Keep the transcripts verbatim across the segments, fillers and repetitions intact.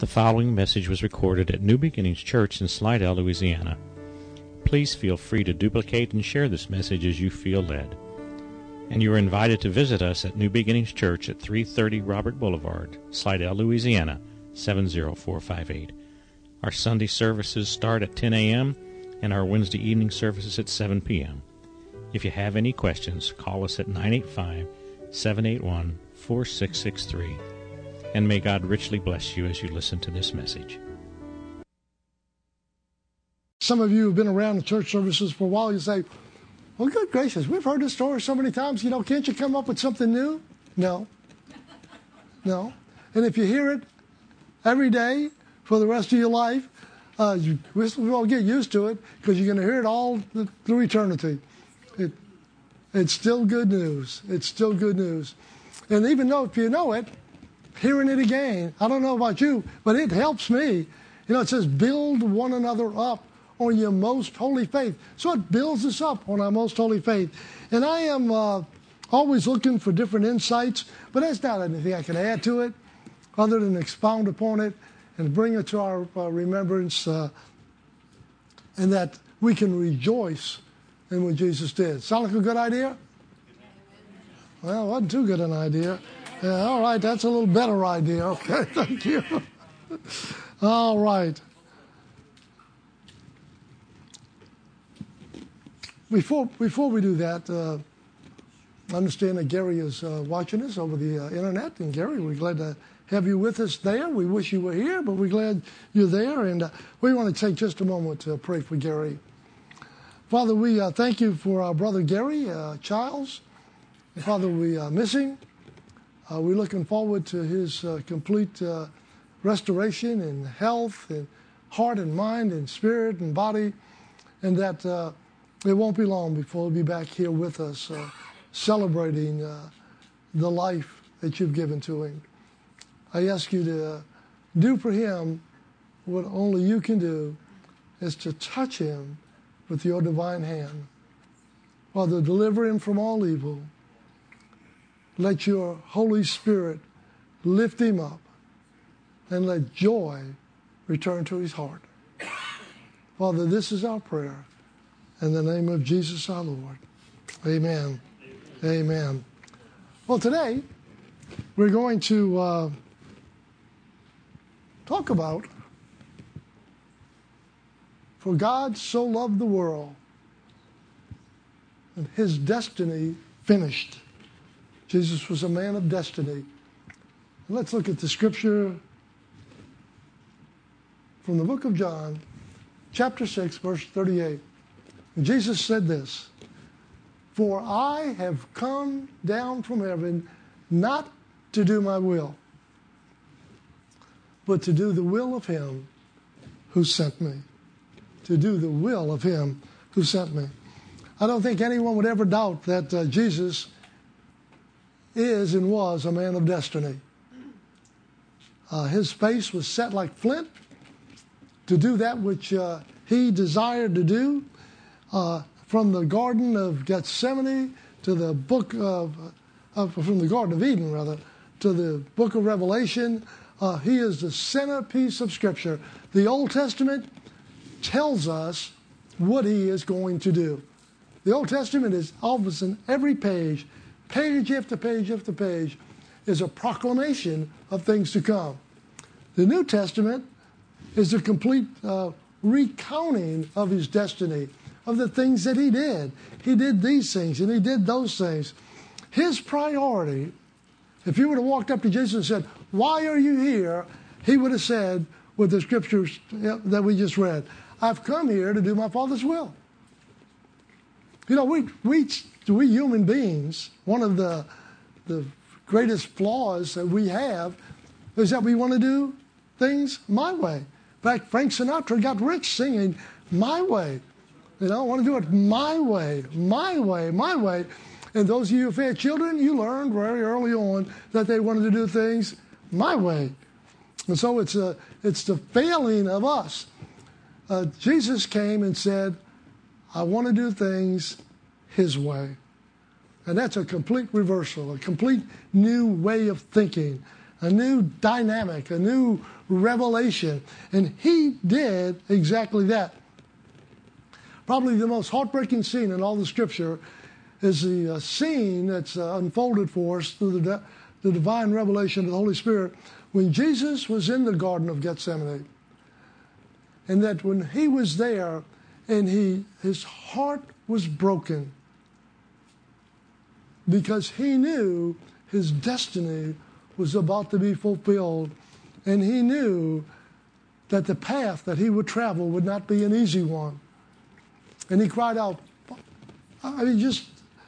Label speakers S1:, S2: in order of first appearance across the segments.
S1: The following message was recorded at New Beginnings Church in Slidell, Louisiana. Please feel free to duplicate and share this message as you feel led. And you are invited to visit us at New Beginnings Church at three thirty Robert Boulevard, Slidell, Louisiana, seven zero four five eight. Our Sunday services start at ten a.m. and our Wednesday evening services at seven p.m. If you have any questions, call us at nine eight five, seven eight one, four six six three. And may God richly bless you as you listen to this message.
S2: Some of you have been around the church services for a while. You say, well, good gracious, we've heard this story so many times. You know, can't you come up with something new? No. No. And if you hear it every day for the rest of your life, uh, you, we won't get used to it because you're going to hear it all through eternity. It, it's still good news. It's still good news. And even though if you know it, hearing it again, I don't know about you, but it helps me. You know, it says, build one another up on your most holy faith. So it builds us up on our most holy faith. And I am uh, always looking for different insights, but there's not anything I can add to it other than expound upon it and bring it to our uh, remembrance uh, and that we can rejoice in what Jesus did. Sound like a good idea? Well, it wasn't too good an idea. Yeah, all right, that's a little better idea. Okay, thank you. All right. Before before we do that, uh, I understand that Gary is uh, watching us over the uh, internet. And Gary, we're glad to have you with us there. We wish you were here, but we're glad you're there. And uh, we want to take just a moment to pray for Gary. Father, we uh, thank you for our brother Gary uh, Childs. Father, we uh, miss him. Uh, we're looking forward to his uh, complete uh, restoration in health and heart and mind and spirit and body, and that uh, it won't be long before he'll be back here with us uh, celebrating uh, the life that you've given to him. I ask you to uh, do for him what only you can do, is to touch him with your divine hand. Father, deliver him from all evil. Let your Holy Spirit lift him up and let joy return to his heart. Father, this is our prayer. In the name of Jesus our Lord. Amen. Amen. Amen. Well, today we're going to uh, talk about for God so loved the world and his destiny finished. Jesus was a man of destiny. And let's look at the scripture from the book of John, chapter six, verse thirty-eight. And Jesus said this, "For I have come down from heaven not to do my will, but to do the will of him who sent me." To do the will of him who sent me. I don't think anyone would ever doubt that uh, Jesus is and was a man of destiny. Uh, his face was set like flint to do that which uh, he desired to do. Uh, from the Garden of Gethsemane to the book of, uh, from the Garden of Eden, rather, to the book of Revelation, uh, he is the centerpiece of Scripture. The Old Testament tells us what he is going to do. The Old Testament is almost in every page, page after page after page, is a proclamation of things to come. The New Testament is a complete uh, recounting of his destiny, of the things that he did. He did these things and he did those things. His priority, if you would have walked up to Jesus and said, "Why are you here?" he would have said with the scriptures that we just read, "I've come here to do my Father's will." You know, we we we human beings, one of the the greatest flaws that we have is that we want to do things my way. In fact, Frank Sinatra got rich singing "My Way." You know, I want to do it my way, my way, my way. And those of you who had children, you learned very early on that they wanted to do things my way. And so it's a it's the failing of us. Uh, Jesus came and said, "I want to do things his way." And that's a complete reversal, a complete new way of thinking. a new dynamic, a new revelation. And he did exactly that. Probably the most heartbreaking scene in all the Scripture is the uh, scene that's uh, unfolded for us through the, the divine revelation of the Holy Spirit when Jesus was in the Garden of Gethsemane. And that when he was there and he his heart was broken because he knew his destiny was about to be fulfilled, and he knew that the path that he would travel would not be an easy one. And he cried out, I mean, just,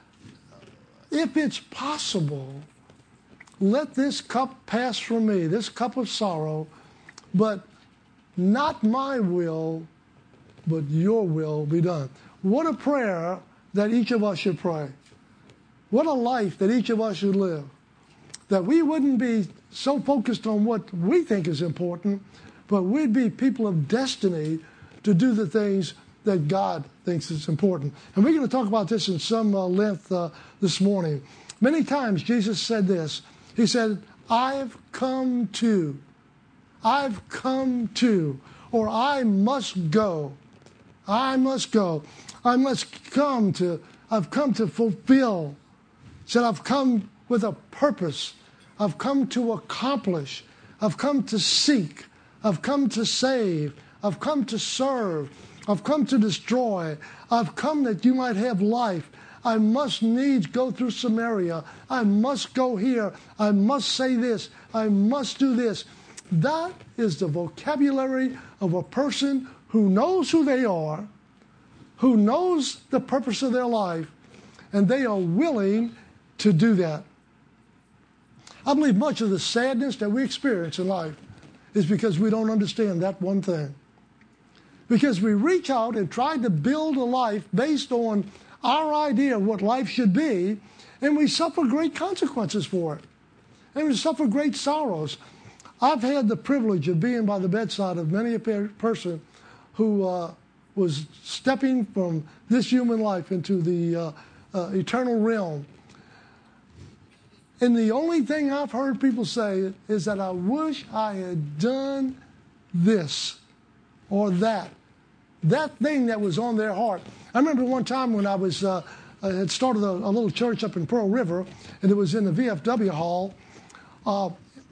S2: if it's possible, let this cup pass from me, this cup of sorrow, but not my will, but your will be done. What a prayer that each of us should pray. What a life that each of us should live. That we wouldn't be so focused on what we think is important, but we'd be people of destiny to do the things that God thinks is important. And we're going to talk about this in some uh, length uh, this morning. Many times Jesus said this. He said, I've come to, I've come to, or I must go. I must go. I must come to, I've come to fulfill. He said, I've come with a purpose. I've come to accomplish. I've come to seek. I've come to save. I've come to serve. I've come to destroy. I've come that you might have life. I must needs go through Samaria. I must go here. I must say this. I must do this. That is the vocabulary of a person who knows who they are, who knows the purpose of their life, and they are willing to do that. I believe much of the sadness that we experience in life is because we don't understand that one thing. Because we reach out and try to build a life based on our idea of what life should be, and we suffer great consequences for it. And we suffer great sorrows. I've had the privilege of being by the bedside of many a person who uh, was stepping from this human life into the uh, uh, eternal realm. And the only thing I've heard people say is that I wish I had done this or that. That thing that was on their heart. I remember one time when I was uh, I had started a, a little church up in Pearl River, and it was in the V F W hall. Uh,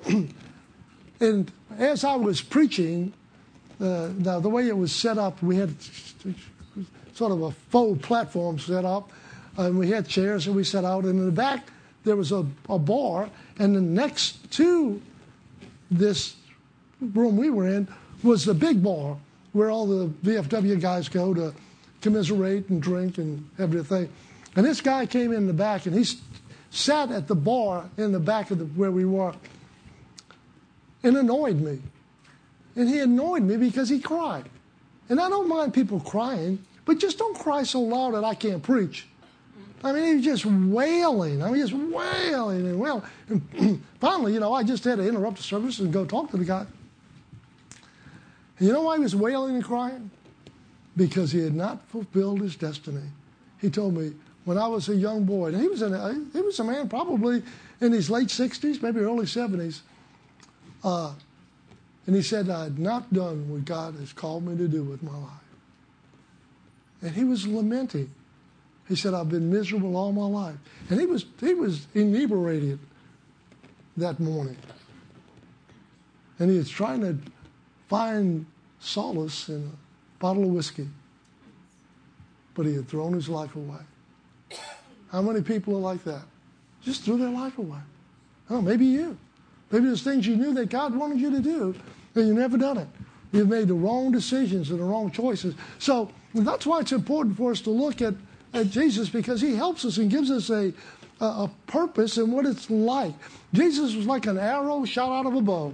S2: and as I was preaching, uh, now the way it was set up, we had sort of a faux platform set up, and we had chairs that we set out, and in the back there was a, a bar, and then next to this room we were in was the big bar where all the V F W guys go to commiserate and drink and everything. And this guy came in the back, and he sat at the bar in the back of the, where we were, and annoyed me. And he annoyed me because he cried. And I don't mind people crying, but just don't cry so loud that I can't preach. I mean, he was just wailing. I mean, just wailing and wailing. And finally, you know, I just had to interrupt the service and go talk to the guy. And you know why he was wailing and crying? Because he had not fulfilled his destiny. He told me, when I was a young boy, and he was, in a, he was a man probably in his late sixties, maybe early seventies, uh, and he said, I had not done what God has called me to do with my life. And he was lamenting. He said, I've been miserable all my life. And he was he was inebriated that morning. And he was trying to find solace in a bottle of whiskey. But he had thrown his life away. How many people are like that? Just threw their life away. Oh, maybe you. Maybe there's things you knew that God wanted you to do, and you've never done it. You've made the wrong decisions and the wrong choices. So that's why it's important for us to look at, at Jesus, because he helps us and gives us a, a, a purpose in what it's like. Jesus was like an arrow shot out of a bow.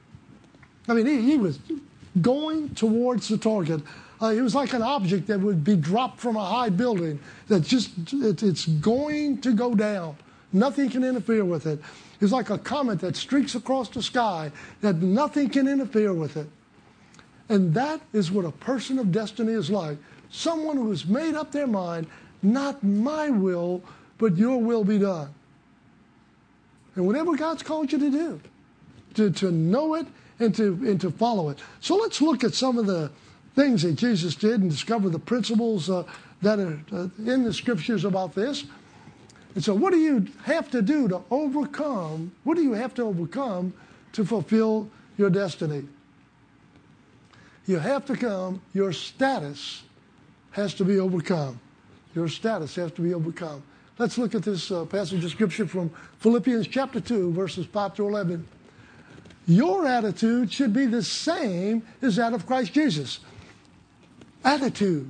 S2: I mean, he, he was going towards the target. Uh, it was like an object that would be dropped from a high building that just, it, it's going to go down. Nothing can interfere with it. It's like a comet that streaks across the sky that nothing can interfere with it. And that is what a person of destiny is like. Someone who has made up their mind, not my will, but your will be done. And whatever God's called you to do, to, to know it and to, and to follow it. So let's look at some of the things that Jesus did and discover the principles uh, that are uh, in the scriptures about this. And so what do you have to do to overcome? What do you have to overcome to fulfill your destiny? You have to come, your status has to be overcome. Your status has to be overcome. Let's look at this uh, passage of scripture from Philippians chapter two, verses five to eleven. Your attitude should be the same as that of Christ Jesus. Attitude.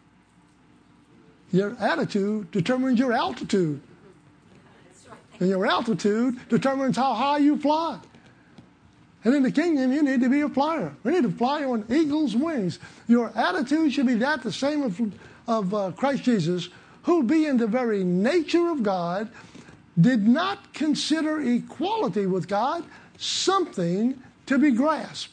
S2: Your attitude determines your altitude. And your altitude determines how high you fly. And in the kingdom, you need to be a flyer. We need to fly on eagle's wings. Your attitude should be that, the same of, of uh, Christ Jesus, who being the very nature of God, did not consider equality with God something to be grasped.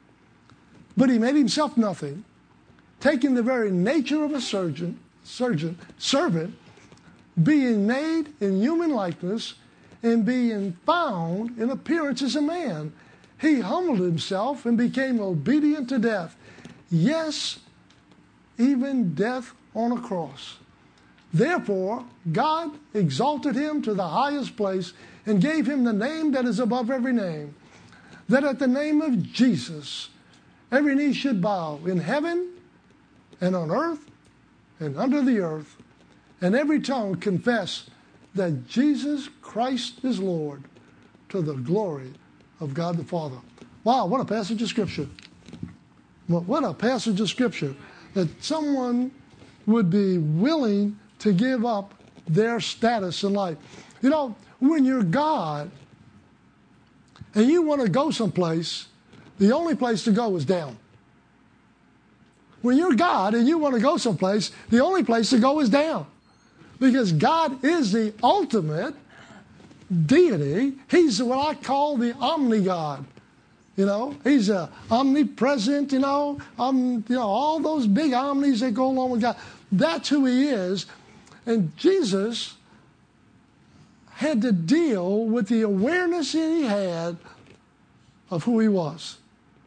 S2: But he made himself nothing, taking the very nature of a surgeon, surgeon, servant, being made in human likeness, and being found in appearance as a man. He humbled himself and became obedient to death. Yes, even death on a cross. Therefore, God exalted him to the highest place and gave him the name that is above every name, that at the name of Jesus, every knee should bow in heaven and on earth and under the earth, and every tongue confess that Jesus Christ is Lord, to the glory of God the Father. Wow, what a passage of Scripture. What a passage of Scripture, that someone would be willing to give up their status in life. You know, when you're God and you want to go someplace, the only place to go is down. When you're God and you want to go someplace, the only place to go is down. Because God is the ultimate deity. He's what I call the omni-God. You know, he's a omnipresent, you know, um, you know, all those big omnis that go along with God. That's who he is. And Jesus had to deal with the awareness that he had of who he was.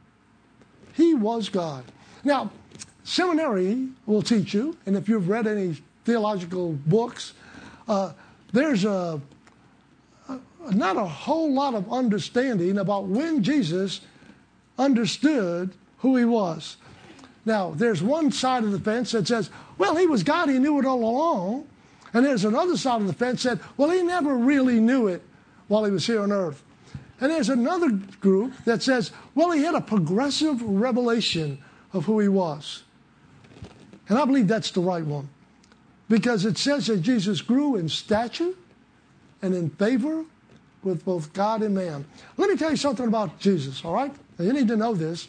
S2: He was God. Now, seminary will teach you, and if you've read any theological books, uh, there's a, a not a whole lot of understanding about when Jesus understood who he was. Now, there's one side of the fence that says, well, he was God, he knew it all along. And there's another side of the fence that said, well, he never really knew it while he was here on earth. And there's another group that says, well, he had a progressive revelation of who he was. And I believe that's the right one. Because it says that Jesus grew in stature and in favor with both God and man. Let me tell you something about Jesus, all right? Now, you need to know this.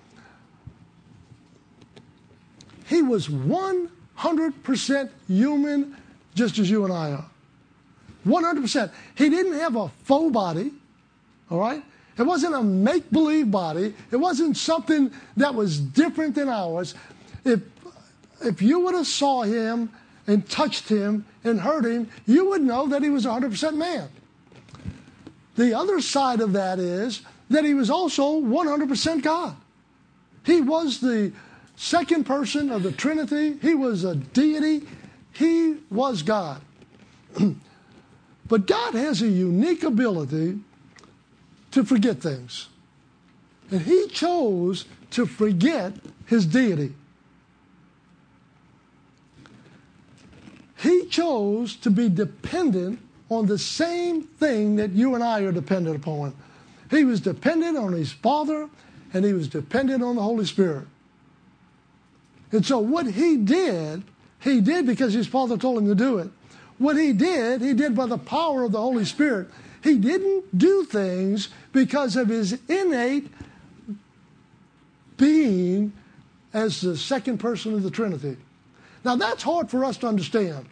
S2: He was one hundred percent human, just as you and I are. one hundred percent. He didn't have a faux body, all right? It wasn't a make-believe body. It wasn't something that was different than ours. If, if you would have saw him and touched him and heard him, you would know that he was one hundred percent man. The other side of that is that he was also one hundred percent God. He was the second person of the Trinity. He was a deity. He was God. But God has a unique ability to forget things. And he chose to forget his deity. He chose to be dependent on the same thing that you and I are dependent upon. He was dependent on his Father, and he was dependent on the Holy Spirit. And so what he did, he did because his Father told him to do it. What he did, he did by the power of the Holy Spirit. He didn't do things because of his innate being as the second person of the Trinity. Now, that's hard for us to understand.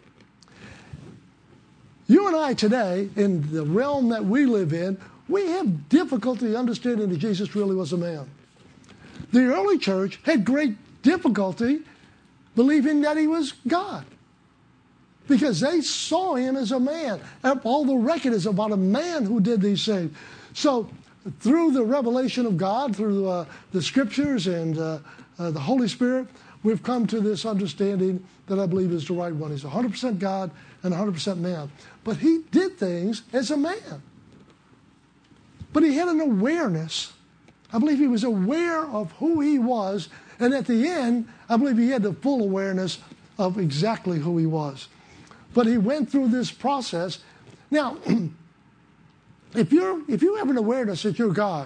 S2: You and I today, in the realm that we live in, we have difficulty understanding that Jesus really was a man. The early church had great difficulty believing that he was God, because they saw him as a man. All the record is about a man who did these things. So through the revelation of God, through uh, the Scriptures and uh, uh, the Holy Spirit, we've come to this understanding that I believe is the right one. He's one hundred percent God and one hundred percent man. But he did things as a man. But he had an awareness. I believe he was aware of who he was. And at the end, I believe he had the full awareness of exactly who he was. But he went through this process. Now, if you're if you have an awareness that you're God,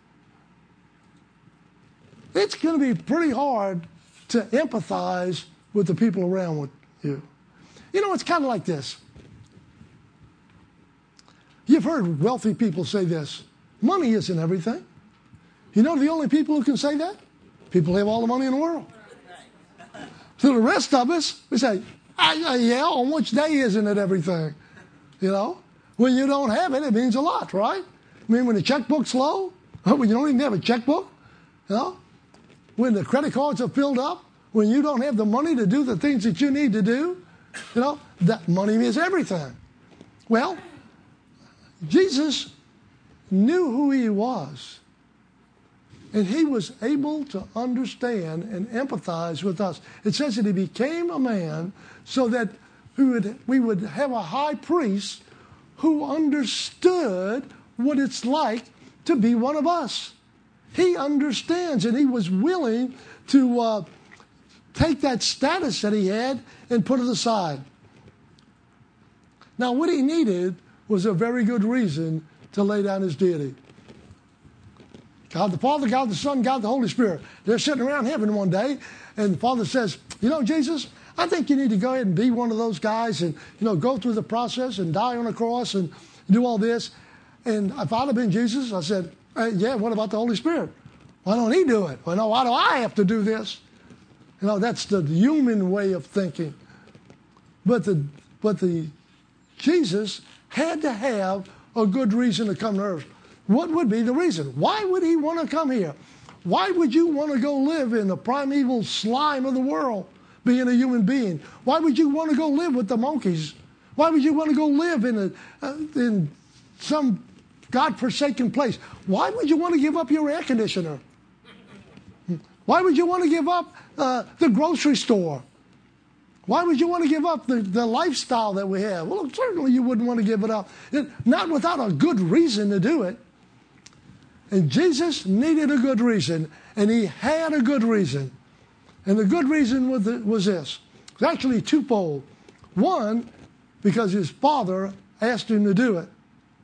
S2: it's going to be pretty hard to empathize with the people around with you. You know, it's kind of like this. You've heard wealthy people say this: money isn't everything. You know the only people who can say that? People who have all the money in the world. So the rest of us, we say, ah, yeah, on which day isn't it everything? You know? When you don't have it, it means a lot, right? I mean, when the checkbook's low, when you don't even have a checkbook, you know? When the credit cards are filled up, when you don't have the money to do the things that you need to do, you know, that money is everything. Well, Jesus knew who he was. And he was able to understand and empathize with us. It says that he became a man so that we would, we would have a high priest who understood what it's like to be one of us. He understands, and he was willing to uh, take that status that he had and put it aside. Now, what he needed was a very good reason to lay down his deity. God the Father, God the Son, God the Holy Spirit. They're sitting around heaven one day, and the Father says, you know, Jesus, I think you need to go ahead and be one of those guys and, you know, go through the process and die on a cross and do all this. And if I'd have been Jesus, I said, hey, yeah, what about the Holy Spirit? Why don't he do it? Well, no, why do I have to do this? You know, that's the human way of thinking. But the but the Jesus had to have a good reason to come to earth. What would be the reason? Why would he want to come here? Why would you want to go live in the primeval slime of the world, being a human being? Why would you want to go live with the monkeys? Why would you want to go live in a uh, in some God-forsaken place? Why would you want to give up your air conditioner? Why would you want to give up uh, the grocery store? Why would you want to give up the, the lifestyle that we have? Well, certainly you wouldn't want to give it up. It, not without a good reason to do it. And Jesus needed a good reason, and he had a good reason. And the good reason was, was this. It was actually twofold. One, because his Father asked him to do it.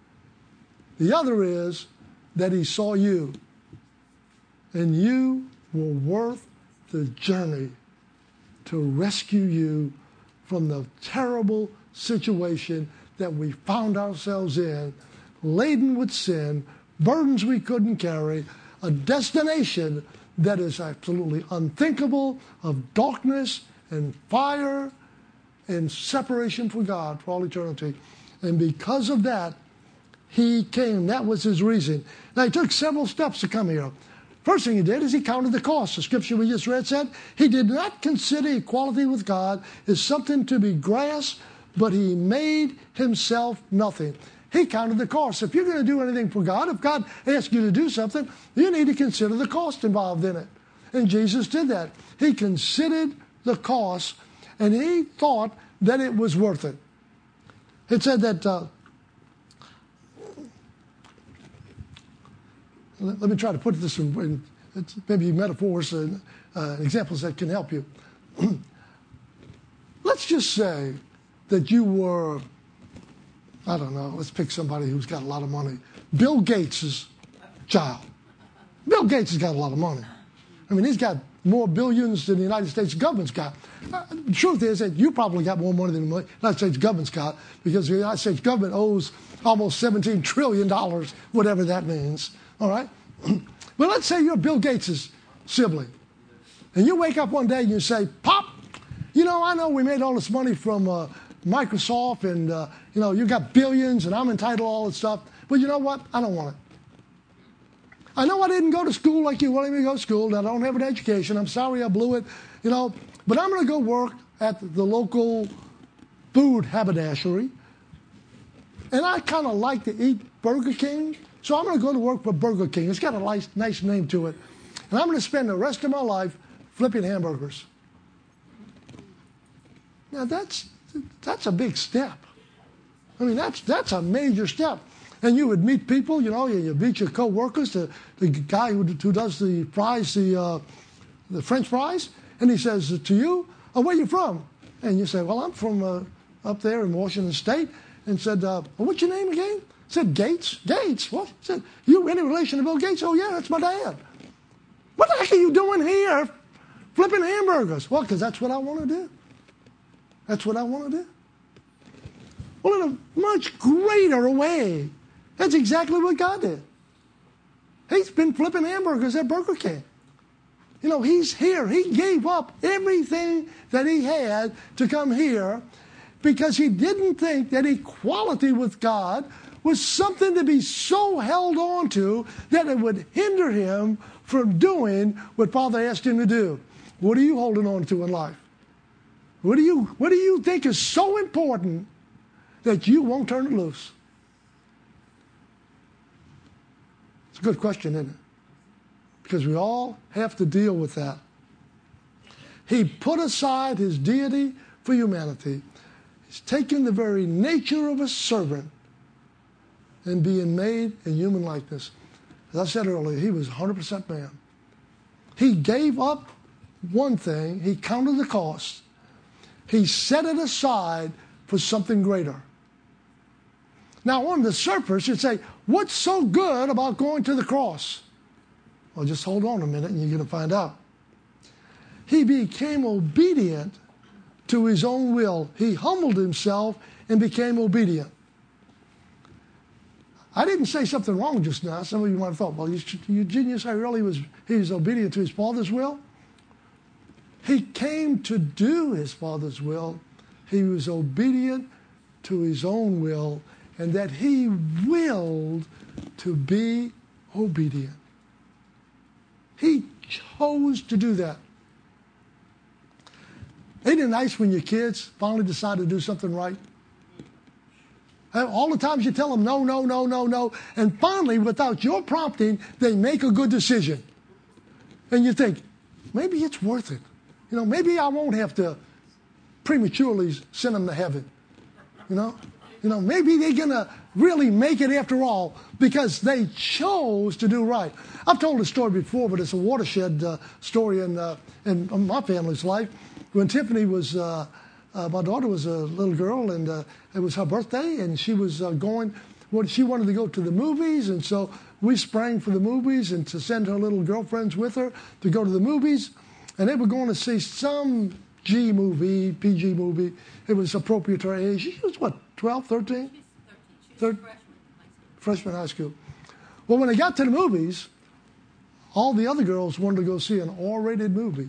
S2: The other is that he saw you, and you were worth the journey to rescue you from the terrible situation that we found ourselves in, laden with sin, burdens we couldn't carry, a destination that is absolutely unthinkable, of darkness and fire and separation from God for all eternity. And because of that, he came. That was his reason. Now, he took several steps to come here. First thing he did is he counted the cost. The scripture we just read said he did not consider equality with God as something to be grasped, but he made himself nothing. He counted the cost. If you're going to do anything for God, if God asks you to do something, you need to consider the cost involved in it. And Jesus did that. He considered the cost, and he thought that it was worth it. It said that, uh, let, let me try to put this in, in it's maybe metaphors and uh, examples that can help you. Let's just say that you were, I don't know, let's pick somebody who's got a lot of money. Bill Gates' child. Bill Gates has got a lot of money. I mean, he's got more billions than the United States government's got. Uh, the truth is that you probably got more money than the United States government's got, because the United States government owes almost seventeen trillion dollars, whatever that means. All right? But let's say you're Bill Gates' sibling. And you wake up one day and you say, Pop, you know, I know we made all this money from uh, Microsoft, and, uh, you know, you got billions, and I'm entitled to all this stuff. But you know what? I don't want it. I know I didn't go to school like you wanted me to go to school, and I don't have an education. I'm sorry I blew it, you know. But I'm going to go work at the local food haberdashery. And I kind of like to eat Burger King, So I'm going to go to work for Burger King. It's got a nice, nice name to it. And I'm going to spend the rest of my life flipping hamburgers. Now, that's that's a big step. I mean, that's that's a major step. And you would meet people, you know, you, you meet your co-workers, the, the guy who, who does the fries, the, uh, the French fries, and he says to you, oh, where are you from? And you say, well, I'm from uh, up there in Washington State. And said, uh, well, what's your name again? Said, Gates. Gates? What? Said, you any relation to Bill Gates? Oh, yeah, that's my dad. What the heck are you doing here flipping hamburgers? Well, because that's what I want to do. That's what I want to do. Well, in a much greater way, that's exactly what God did. He's been flipping hamburgers at Burger King. You know, he's here. He gave up everything that he had to come here because he didn't think that equality with God was something to be so held on to that it would hinder him from doing what Father asked him to do. What are you holding on to in life? What do you, what do you think is so important that you won't turn it loose? It's a good question, isn't it? Because we all have to deal with that. He put aside his deity for humanity. He's taken the very nature of a servant and being made in human likeness. As I said earlier, he was one hundred percent man. He gave up one thing. He counted the cost. He set it aside for something greater. Now, on the surface, you'd say, what's so good about going to the cross? Well, just hold on a minute and you're going to find out. He became obedient to his own will. He humbled himself and became obedient. I didn't say something wrong just now. Some of you might have thought, well, you, you didn't you say really was, he was obedient to his Father's will? He came to do his Father's will. He was obedient to his own will, and that he willed to be obedient. He chose to do that. Ain't it nice when your kids finally decide to do something right? All the times you tell them no, no, no, no, no, and finally, without your prompting, they make a good decision. And you think, maybe it's worth it. You know, maybe I won't have to prematurely send them to heaven. You know? You know, maybe they're going to really make it after all because they chose to do right. I've told this story before, but it's a watershed uh, story in, uh, in my family's life. When Tiffany was, uh, uh, my daughter was a little girl, and uh, it was her birthday, and she was uh, going, well, she wanted to go to the movies, and so we sprang for the movies and to send her little girlfriends with her to go to the movies. And they were going to see some G movie, P G movie. It was appropriate to her age. She was, what, twelve, thirteen?
S3: She's thirteen. She was
S2: Thir-
S3: freshman
S2: freshman
S3: in high school.
S2: high school. Well, when they got to the movies, all the other girls wanted to go see an R-rated movie.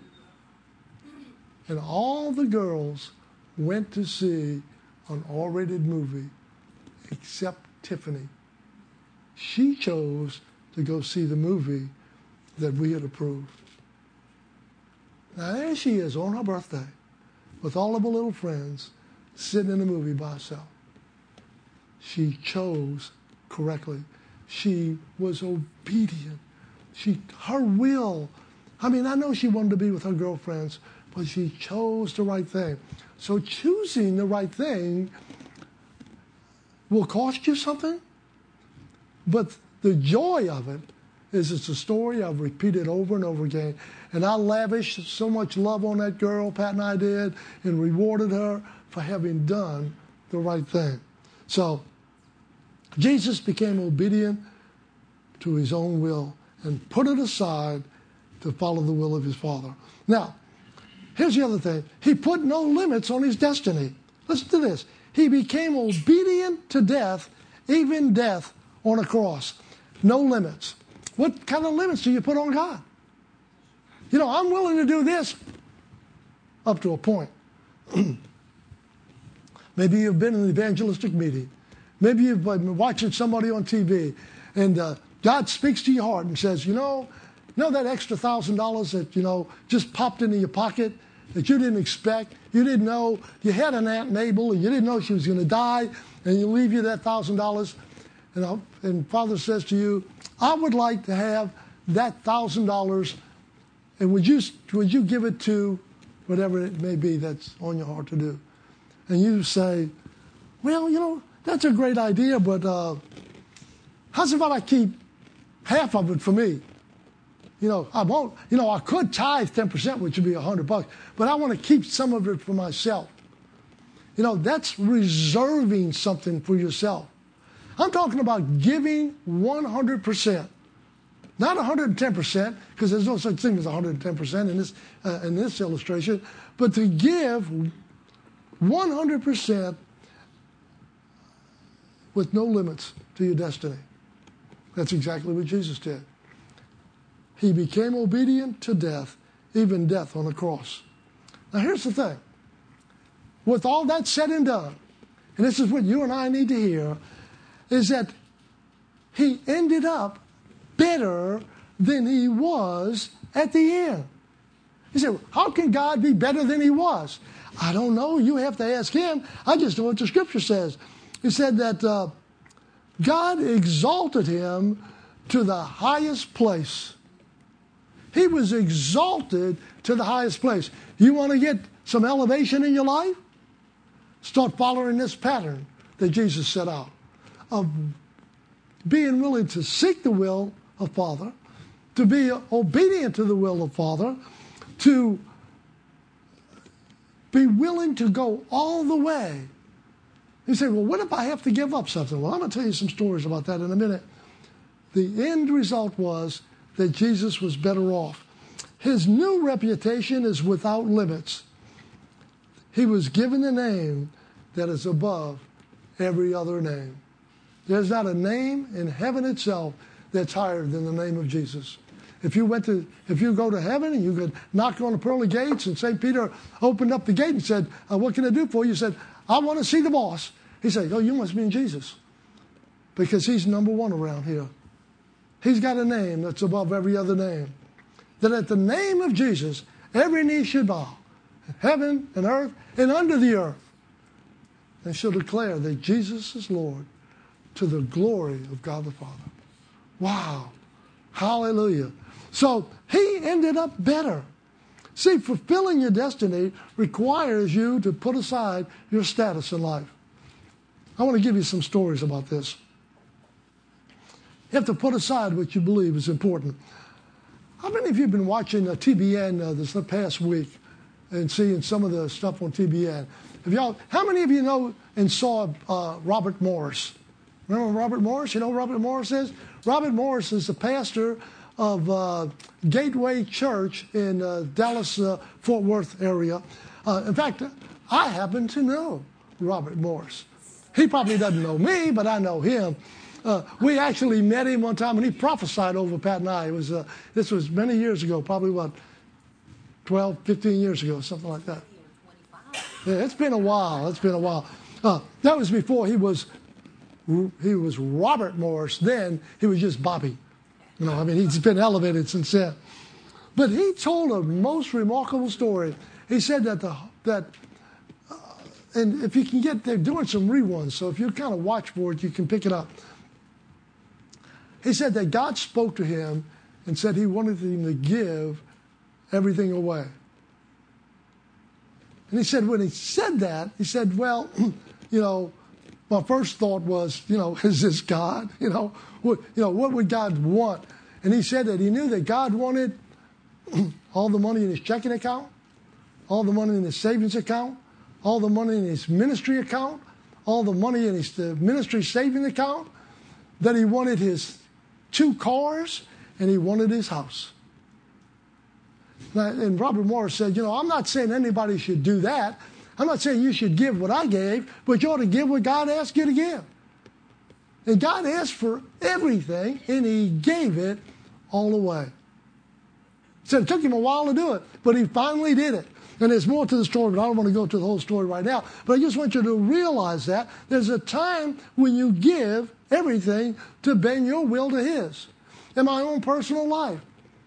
S2: And all the girls went to see an R-rated movie except Tiffany. She chose to go see the movie that we had approved. Now there she is on her birthday with all of her little friends sitting in the movie by herself. She chose correctly. She was obedient. She, her will. I mean, I know she wanted to be with her girlfriends, but she chose the right thing. So choosing the right thing will cost you something, but the joy of it is it's a story I've repeated over and over again. And I lavished so much love on that girl, Pat and I did, and rewarded her for having done the right thing. So Jesus became obedient to his own will and put it aside to follow the will of his Father. Now, here's the other thing. He put no limits on his destiny. Listen to this. He became obedient to death, even death on a cross. No limits. What kind of limits do you put on God? You know, I'm willing to do this up to a point. Maybe you've been in an evangelistic meeting. Maybe you've been watching somebody on T V, and uh, God speaks to your heart and says, you know, you know that extra thousand dollars that, you know, just popped into your pocket that you didn't expect? You didn't know. You had an Aunt Mabel, and you didn't know she was going to die, and you leave you that thousand dollars. and, I, and Father says to you, I would like to have that one thousand dollars, and would you, would you give it to whatever it may be that's on your heart to do? And you say, well, you know, that's a great idea, but uh, how's about I keep half of it for me? You know, I won't, you know, I could tithe ten percent, which would be a hundred bucks, but I want to keep some of it for myself. You know, that's reserving something for yourself. I'm talking about giving one hundred percent. Not one hundred ten percent, because there's no such thing as one hundred ten percent in this, uh, in this illustration, but to give one hundred percent with no limits to your destiny. That's exactly what Jesus did. He became obedient to death, even death on a cross. Now here's the thing. With all that said and done, and this is what you and I need to hear, is that he ended up better than he was at the end. You say, how can God be better than he was? I don't know. You have to ask him. I just know what the scripture says. It said that uh, God exalted him to the highest place. He was exalted to the highest place. You want to get some elevation in your life? Start following this pattern that Jesus set out of being willing to seek the will of Father, to be obedient to the will of Father, to be willing to go all the way. You say, well, what if I have to give up something? Well, I'm going to tell you some stories about that in a minute. The end result was that Jesus was better off. His new reputation is without limits. He was given the name that is above every other name. There's not a name in heaven itself that's higher than the name of Jesus. If you went to, if you go to heaven and you could knock on the pearly gates and Saint Peter opened up the gate and said, uh, what can I do for you? You said, I want to see the boss. He said, oh, you must mean Jesus, because he's number one around here. He's got a name that's above every other name. That at the name of Jesus, every knee should bow, in heaven and earth and under the earth, and shall declare that Jesus is Lord, to the glory of God the Father. Wow. Hallelujah. So he ended up better. See, fulfilling your destiny requires you to put aside your status in life. I want to give you some stories about this. You have to put aside what you believe is important. How many of you have been watching uh, T B N uh, this past week and seeing some of the stuff on T B N? Have y'all, how many of you know and saw uh, Robert Morris? Remember Robert Morris? You know who Robert Morris is? Robert Morris is the pastor of uh, Gateway Church in uh, Dallas, uh, Fort Worth area. Uh, in fact, I happen to know Robert Morris. He probably doesn't know me, but I know him. Uh, we actually met him one time, and he prophesied over Pat and I. It was uh, this was many years ago, probably what, twelve, fifteen years ago, something like that. Yeah, it's been a while. It's been a while. Uh, that was before he was he was Robert Morris. Then he was just Bobby. You know, I mean, he's been elevated since then. But he told a most remarkable story. He said that the that. And if you can get, they're doing some reruns, so if you kind of watch for it, you can pick it up. He said that God spoke to him and said he wanted him to give everything away. And he said, when he said that, he said, well, you know, my first thought was, you know, is this God? You know, what, you know, what would God want? And he said that he knew that God wanted all the money in his checking account, all the money in his savings account, all the money in his ministry account, all the money in his uh, ministry saving account, that he wanted his two cars, and he wanted his house. Now, and Robert Morris said, you know, I'm not saying anybody should do that. I'm not saying you should give what I gave, but you ought to give what God asked you to give. And God asked for everything, and he gave it all away. He said it took him a while to do it, but he finally did it. And there's more to the story, but I don't want to go to the whole story right now. But I just want you to realize that there's a time when you give everything to bend your will to his. In my own personal life,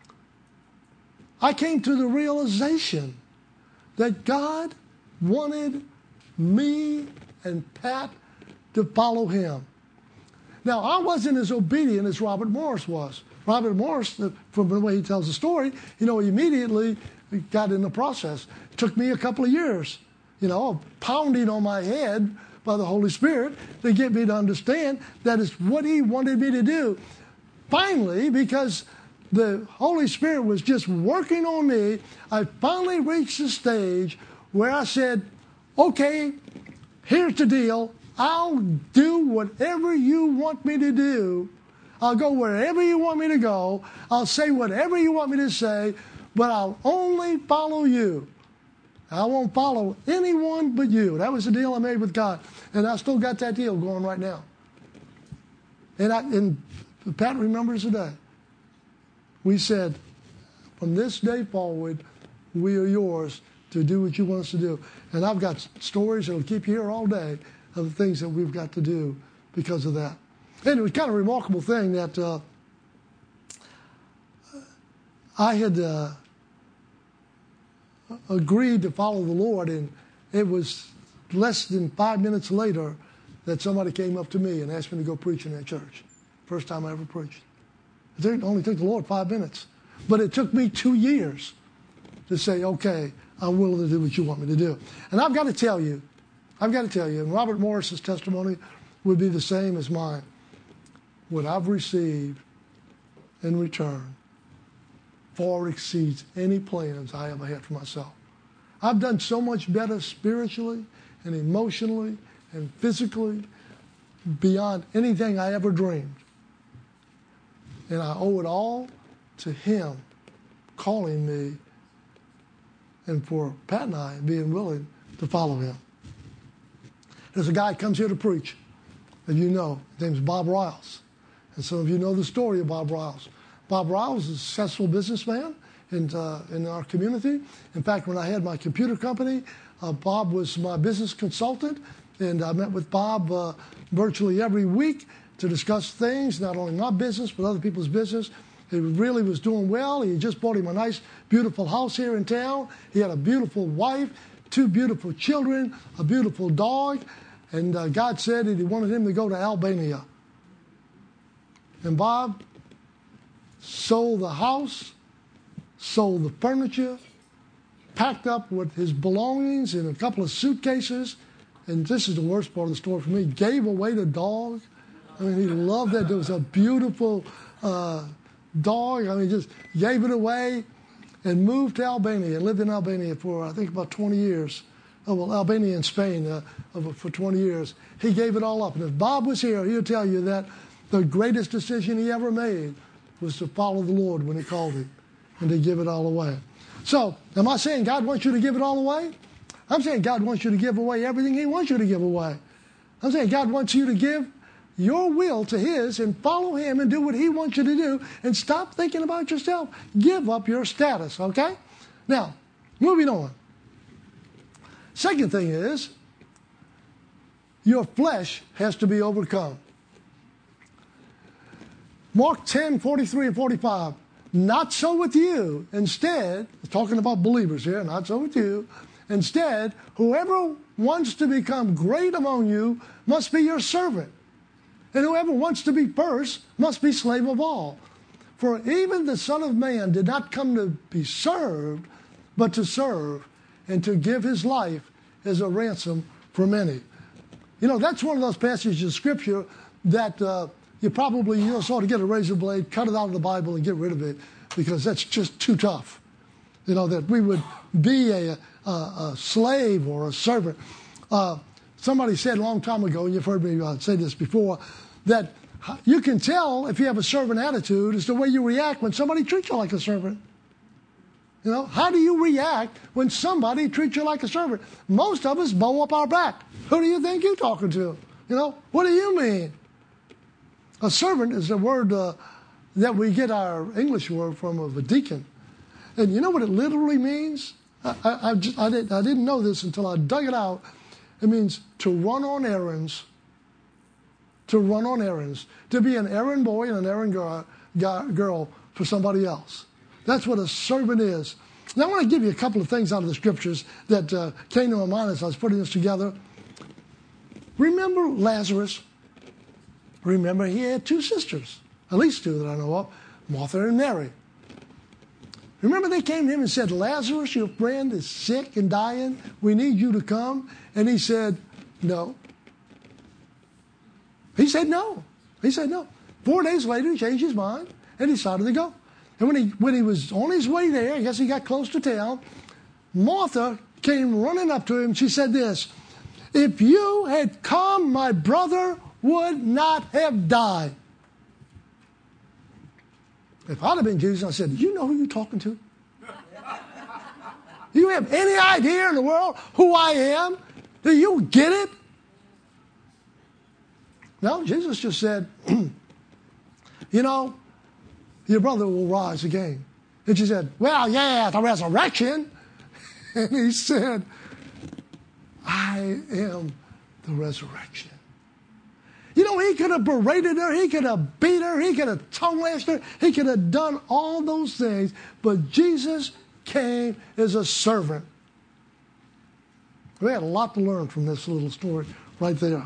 S2: I came to the realization that God wanted me and Pat to follow him. Now, I wasn't as obedient as Robert Morris was. Robert Morris, from the way he tells the story, you know, immediately got in the process. It took me a couple of years, you know, pounding on my head by the Holy Spirit to get me to understand that it's what he wanted me to do. Finally, because the Holy Spirit was just working on me, I finally reached the stage where I said, okay, here's the deal. I'll do whatever you want me to do. I'll go wherever you want me to go. I'll say whatever you want me to say, but I'll only follow you. I won't follow anyone but you. That was the deal I made with God. And I still got that deal going right now. And, I, and Pat remembers the day. We said, from this day forward, we are yours to do what you want us to do. And I've got stories that will keep you here all day of the things that we've got to do because of that. And it was kind of a remarkable thing that uh, I had uh, agreed to follow the Lord, and it was less than five minutes later that somebody came up to me and asked me to go preach in that church. First time I ever preached. It only took the Lord five minutes. But it took me two years to say, okay, I'm willing to do what you want me to do. And I've got to tell you, I've got to tell you, and Robert Morris's testimony would be the same as mine. What I've received in return far exceeds any plans I ever had for myself. I've done so much better spiritually and emotionally and physically beyond anything I ever dreamed. And I owe it all to him calling me and for Pat and I being willing to follow him. There's a guy who comes here to preach, that you know. His name's Bob Riles. And some of you know the story of Bob Riles. Bob Riles is a successful businessman in, uh, in our community. In fact, when I had my computer company, uh, Bob was my business consultant, and I met with Bob uh, virtually every week to discuss things, not only my business, but other people's business. He really was doing well. He just bought him a nice, beautiful house here in town. He had a beautiful wife, two beautiful children, a beautiful dog, and uh, God said that he wanted him to go to Albania. And Bob sold the house, sold the furniture, packed up with his belongings in a couple of suitcases, and this is the worst part of the story for me, gave away the dog. I mean, he loved that. There was a beautiful uh, dog. I mean, just gave it away and moved to Albania and lived in Albania for, I think, about twenty years. Oh, well, Albania and Spain uh, for twenty years. He gave it all up. And if Bob was here, he'll tell you that the greatest decision he ever made was to follow the Lord when he called him and to give it all away. So, am I saying God wants you to give it all away? I'm saying God wants you to give away everything he wants you to give away. I'm saying God wants you to give your will to his and follow him and do what he wants you to do and stop thinking about yourself. Give up your status, okay? Now, moving on. Second thing is, your flesh has to be overcome. Mark ten, forty-three and forty-five. Not so with you. Instead, talking about believers here, not so with you. Instead, whoever wants to become great among you must be your servant. And whoever wants to be first must be slave of all. For even the Son of Man did not come to be served, but to serve and to give his life as a ransom for many. You know, that's one of those passages of Scripture that uh, you probably, you know, sort of get a razor blade, cut it out of the Bible and get rid of it, because that's just too tough. You know, that we would be a, a, a slave or a servant. Uh, somebody said a long time ago, and you've heard me uh, say this before, that you can tell if you have a servant attitude is the way you react when somebody treats you like a servant. You know, how do you react when somebody treats you like a servant? Most of us bow up our back. Who do you think you're talking to? You know, what do you mean? A servant is a word uh, that we get our English word from, of a deacon. And you know what it literally means? I, I, I, just, I, did, I didn't know this until I dug it out. It means to run on errands. To run on errands. To be an errand boy and an errand girl, girl for somebody else. That's what a servant is. Now I want to give you a couple of things out of the Scriptures that uh, came to my mind as I was putting this together. Remember Lazarus? Remember, he had two sisters, at least two that I know of, Martha and Mary. Remember, they came to him and said, Lazarus, your friend, is sick and dying. We need you to come. And he said, no. He said no. He said no. Four days later, he changed his mind and decided to go. And when he, when he was on his way there, I guess he got close to town, Martha came running up to him. She said this, if you had come, my brother would not have died. If I'd have been Jesus, I said, do you know who you're talking to? Do you have any idea in the world who I am? Do you get it? No, Jesus just said, you know, your brother will rise again. And she said, well, yeah, the resurrection. And he said, I am the resurrection. You know, he could have berated her, he could have beat her, he could have tongue lashed her, he could have done all those things, but Jesus came as a servant. We had a lot to learn from this little story right there.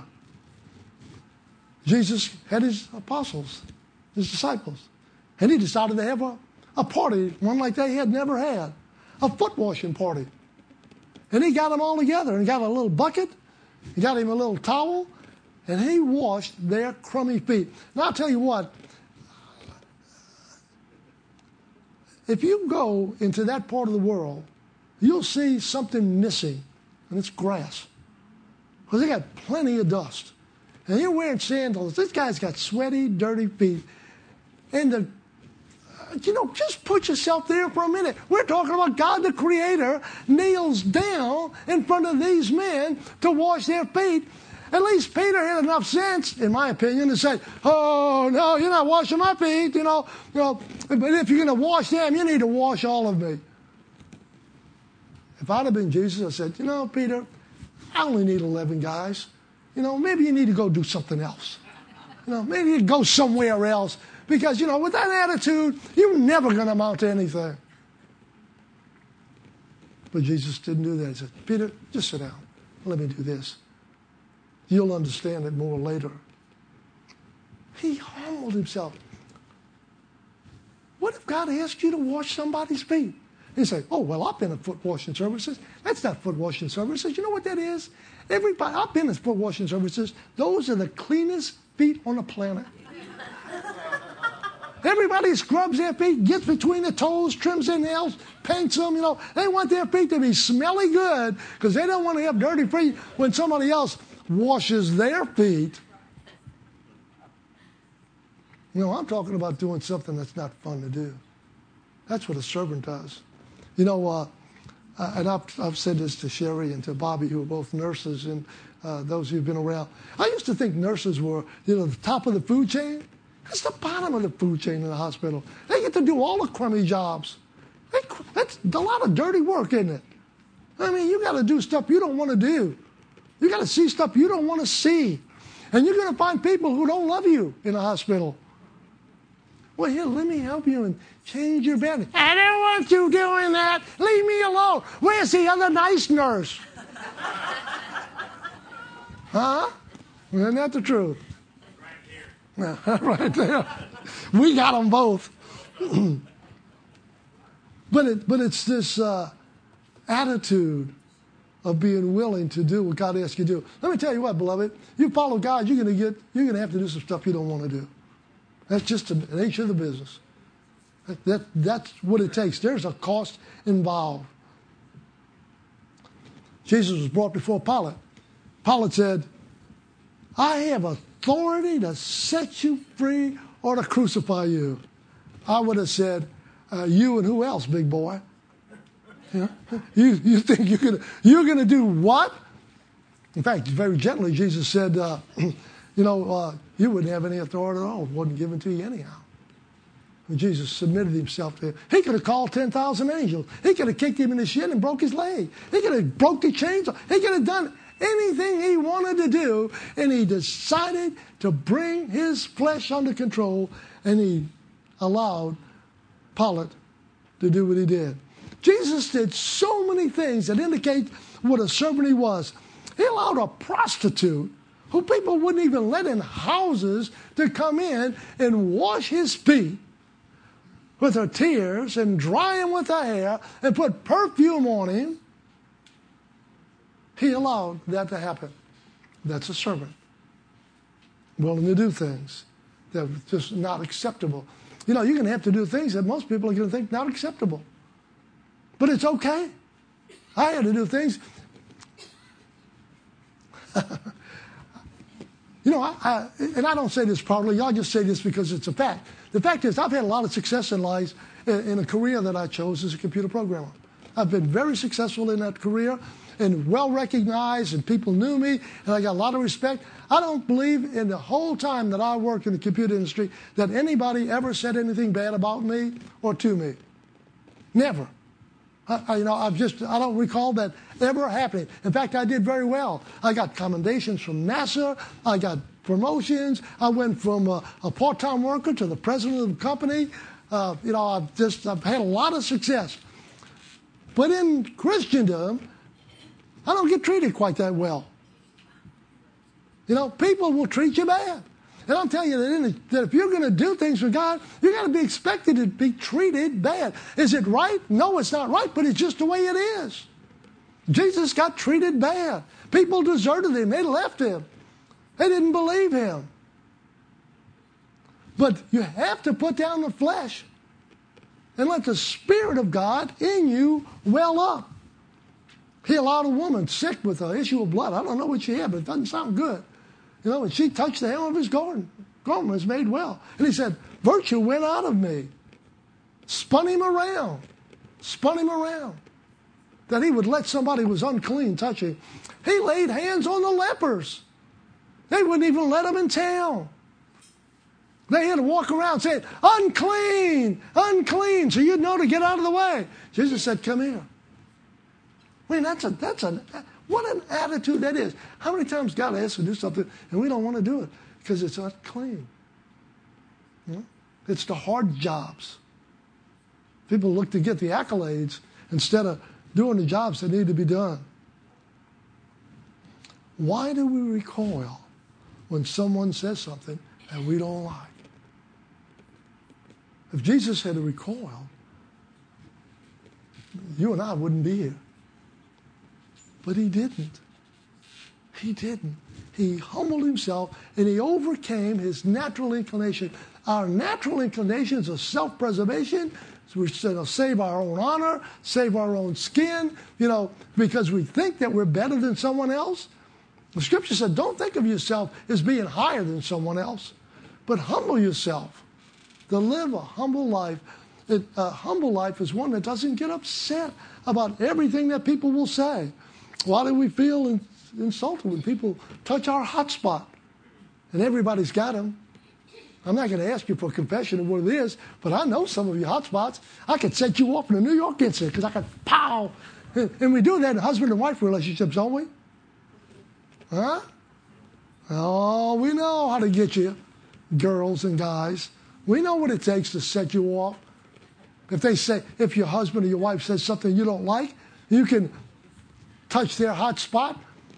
S2: Jesus had his apostles, his disciples, and he decided to have a, a party, one like they had never had, a foot washing party. And he got them all together and got a little bucket, he got him a little towel, and he washed their crummy feet. Now, I'll tell you what, if you go into that part of the world, you'll see something missing, and it's grass. Because they got plenty of dust. And you're wearing sandals. This guy's got sweaty, dirty feet. And, the, you know, just put yourself there for a minute. We're talking about God the Creator kneels down in front of these men to wash their feet. At least Peter had enough sense, in my opinion, to say, oh, no, you're not washing my feet, you know. You know, but if you're going to wash them, you need to wash all of me. If I'd have been Jesus, I said, you know, Peter, I only need eleven guys. You know, maybe you need to go do something else. You know, maybe you go somewhere else. Because, you know, with that attitude, you're never going to amount to anything. But Jesus didn't do that. He said, Peter, just sit down. Let me do this. You'll understand it more later. He humbled himself. What if God asked you to wash somebody's feet? You say, oh, well, I've been in foot washing services. That's not foot washing services. You know what that is? Everybody, I've been in foot washing services. Those are the cleanest feet on the planet. Everybody scrubs their feet, gets between the toes, trims their nails, paints them, you know. They want their feet to be smelly good because they don't want to have dirty feet when somebody else washes their feet. You know, I'm talking about doing something that's not fun to do. That's what a servant does. You know, uh, and I've, I've said this to Sherry and to Bobby, who are both nurses, and uh, those who've been around. I used to think nurses were, you know, the top of the food chain. That's the bottom of the food chain in the hospital. They get to do all the crummy jobs. They, that's a lot of dirty work, isn't it? I mean, you got to do stuff you don't want to do. You got to see stuff you don't want to see. And you're going to find people who don't love you in the hospital. Well, here, let me help you and change your bed. I don't want you doing that. Leave me alone. Where's the other nice nurse? Huh? Isn't that the truth? Right here. Right there. We got them both. but it, but it's this uh, attitude of being willing to do what God asks you to do. Let me tell you what, beloved. You follow God, you're going to get, you're going to have to do some stuff you don't want to do. That's just the nature of the business. That, that, that's what it takes. There's a cost involved. Jesus was brought before Pilate. Pilate said, I have authority to set you free or to crucify you. I would have said, uh, you and who else, big boy? You, know, you, you think you're going you're gonna do what? In fact, very gently, Jesus said, uh, you know, uh, you wouldn't have any authority at all. It wasn't given to you anyhow. And Jesus submitted himself to him. He could have called ten thousand angels. He could have kicked him in the shin and broke his leg. He could have broke the chains. He could have done anything he wanted to do. And he decided to bring his flesh under control. And he allowed Pilate to do what he did. Jesus did so many things that indicate what a servant he was. He allowed a prostitute who people wouldn't even let in houses to come in and wash his feet with her tears and dry him with her hair and put perfume on him. He allowed that to happen. That's a servant. Willing to do things that are just not acceptable. You know, you're going to have to do things that most people are going to think not acceptable. But it's okay. I had to do things. You know, I, I, and I don't say this proudly. I just say this because it's a fact. The fact is, I've had a lot of success in life in, in a career that I chose as a computer programmer. I've been very successful in that career and well recognized, and people knew me, and I got a lot of respect. I don't believe in the whole time that I worked in the computer industry that anybody ever said anything bad about me or to me. Never. I, I, you know, I've just, I don't recall that ever happening. In fact, I did very well. I got commendations from NASA. I got promotions. I went from a, a part-time worker to the president of the company. Uh, you know, I've just, I've had a lot of success. But in Christendom, I don't get treated quite that well. You know, people will treat you bad. And I'll tell you that, in the, that if you're going to do things for God, you've got to be expected to be treated bad. Is it right? No, it's not right, but it's just the way it is. Jesus got treated bad. People deserted him. They left him. They didn't believe him. But you have to put down the flesh and let the Spirit of God in you well up. He allowed a woman sick with an issue of blood. I don't know what she had, but it doesn't sound good. You know, and she touched the hem of his garment. Garment was made well. And he said, virtue went out of me. Spun him around. Spun him around. That he would let somebody who was unclean touch him. He laid hands on the lepers. They wouldn't even let them in town. They had to walk around saying, unclean, unclean, so you'd know to get out of the way. Jesus said, come here. I mean, that's a, that's a, what an attitude that is. How many times God asks us to do something and we don't want to do it because it's unclean? You know? It's the hard jobs. People look to get the accolades instead of doing the jobs that need to be done. Why do we recoil when someone says something that we don't like? If Jesus had to recoil, you and I wouldn't be here. But he didn't. He didn't. He humbled himself and he overcame his natural inclination. Our natural inclinations of self-preservation, so we you know, save our own honor, save our own skin, you know, because we think that we're better than someone else. The scripture said, don't think of yourself as being higher than someone else, but humble yourself. To live a humble life. It, a humble life is one that doesn't get upset about everything that people will say. Why do we feel in, insulted when people touch our hot spot? And everybody's got them. I'm not going to ask you for a confession of what it is, but I know some of your hot spots. I could set you off in a New York incident because I could pow. And, and we do that in husband and wife relationships, don't we? Huh? Oh, we know how to get you, girls and guys. We know what it takes to set you off. If they say, if your husband or your wife says something you don't like, you can touch their hot spot.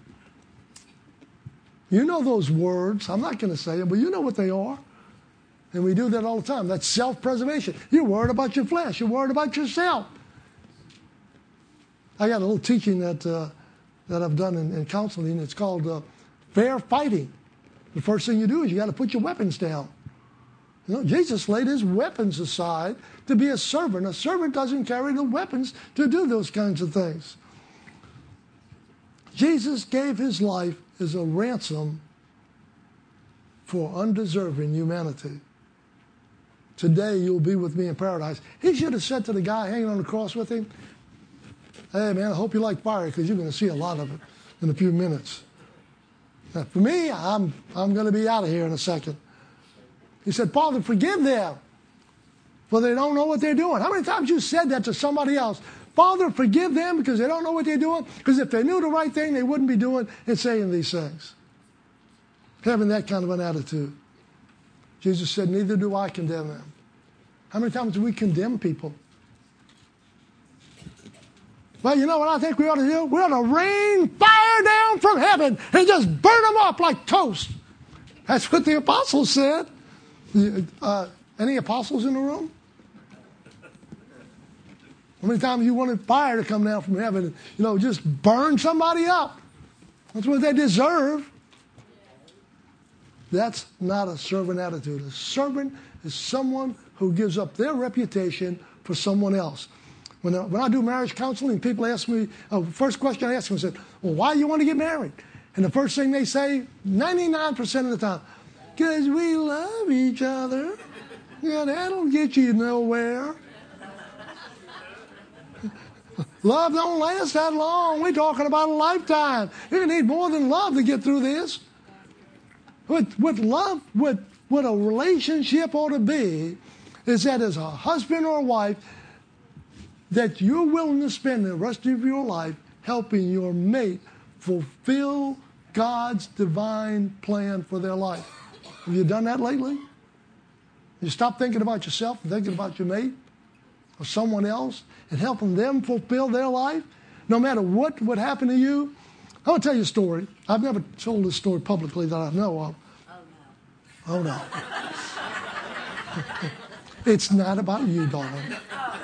S2: You know those words. I'm not going to say them, but you know what they are. And we do that all the time. That's self-preservation. You're worried about your flesh. You're worried about yourself. I got a little teaching that uh, that I've done in, in counseling. It's called uh, fair fighting. The first thing you do is you got to put your weapons down. You know, Jesus laid his weapons aside to be a servant. A servant doesn't carry the weapons to do those kinds of things. Jesus gave his life as a ransom for undeserving humanity. Today you'll be with me in paradise. He should have said to the guy hanging on the cross with him, hey man, I hope you like fire because you're going to see a lot of it in a few minutes. Now, for me, I'm, I'm going to be out of here in a second. He said, Father, forgive them, for they don't know what they're doing. How many times you said that to somebody else? Father, forgive them because they don't know what they're doing. Because if they knew the right thing, they wouldn't be doing and saying these things. Having that kind of an attitude. Jesus said, neither do I condemn them. How many times do we condemn people? Well, you know what I think we ought to do? We ought to rain fire down from heaven and just burn them up like toast. That's what the apostles said. Uh, any apostles in the room? How many times you wanted fire to come down from heaven and, you know, just burn somebody up? That's what they deserve. That's not a servant attitude. A servant is someone who gives up their reputation for someone else. When I, when I do marriage counseling, people ask me, uh, first question I ask them is, well, why do you want to get married? And the first thing they say, ninety-nine percent of the time, because we love each other. Yeah, that'll get you nowhere. Love don't last that long. We're talking about a lifetime. You need more than love to get through this. What, what love, what, what a relationship ought to be is that as a husband or a wife, that you're willing to spend the rest of your life helping your mate fulfill God's divine plan for their life. Have you done that lately? You stop thinking about yourself and thinking about your mate or someone else and helping them fulfill their life, no matter what would happen to you. I want to tell you a story. I've never told this story publicly that I know of. Oh, no. Oh, no. It's not about you, darling.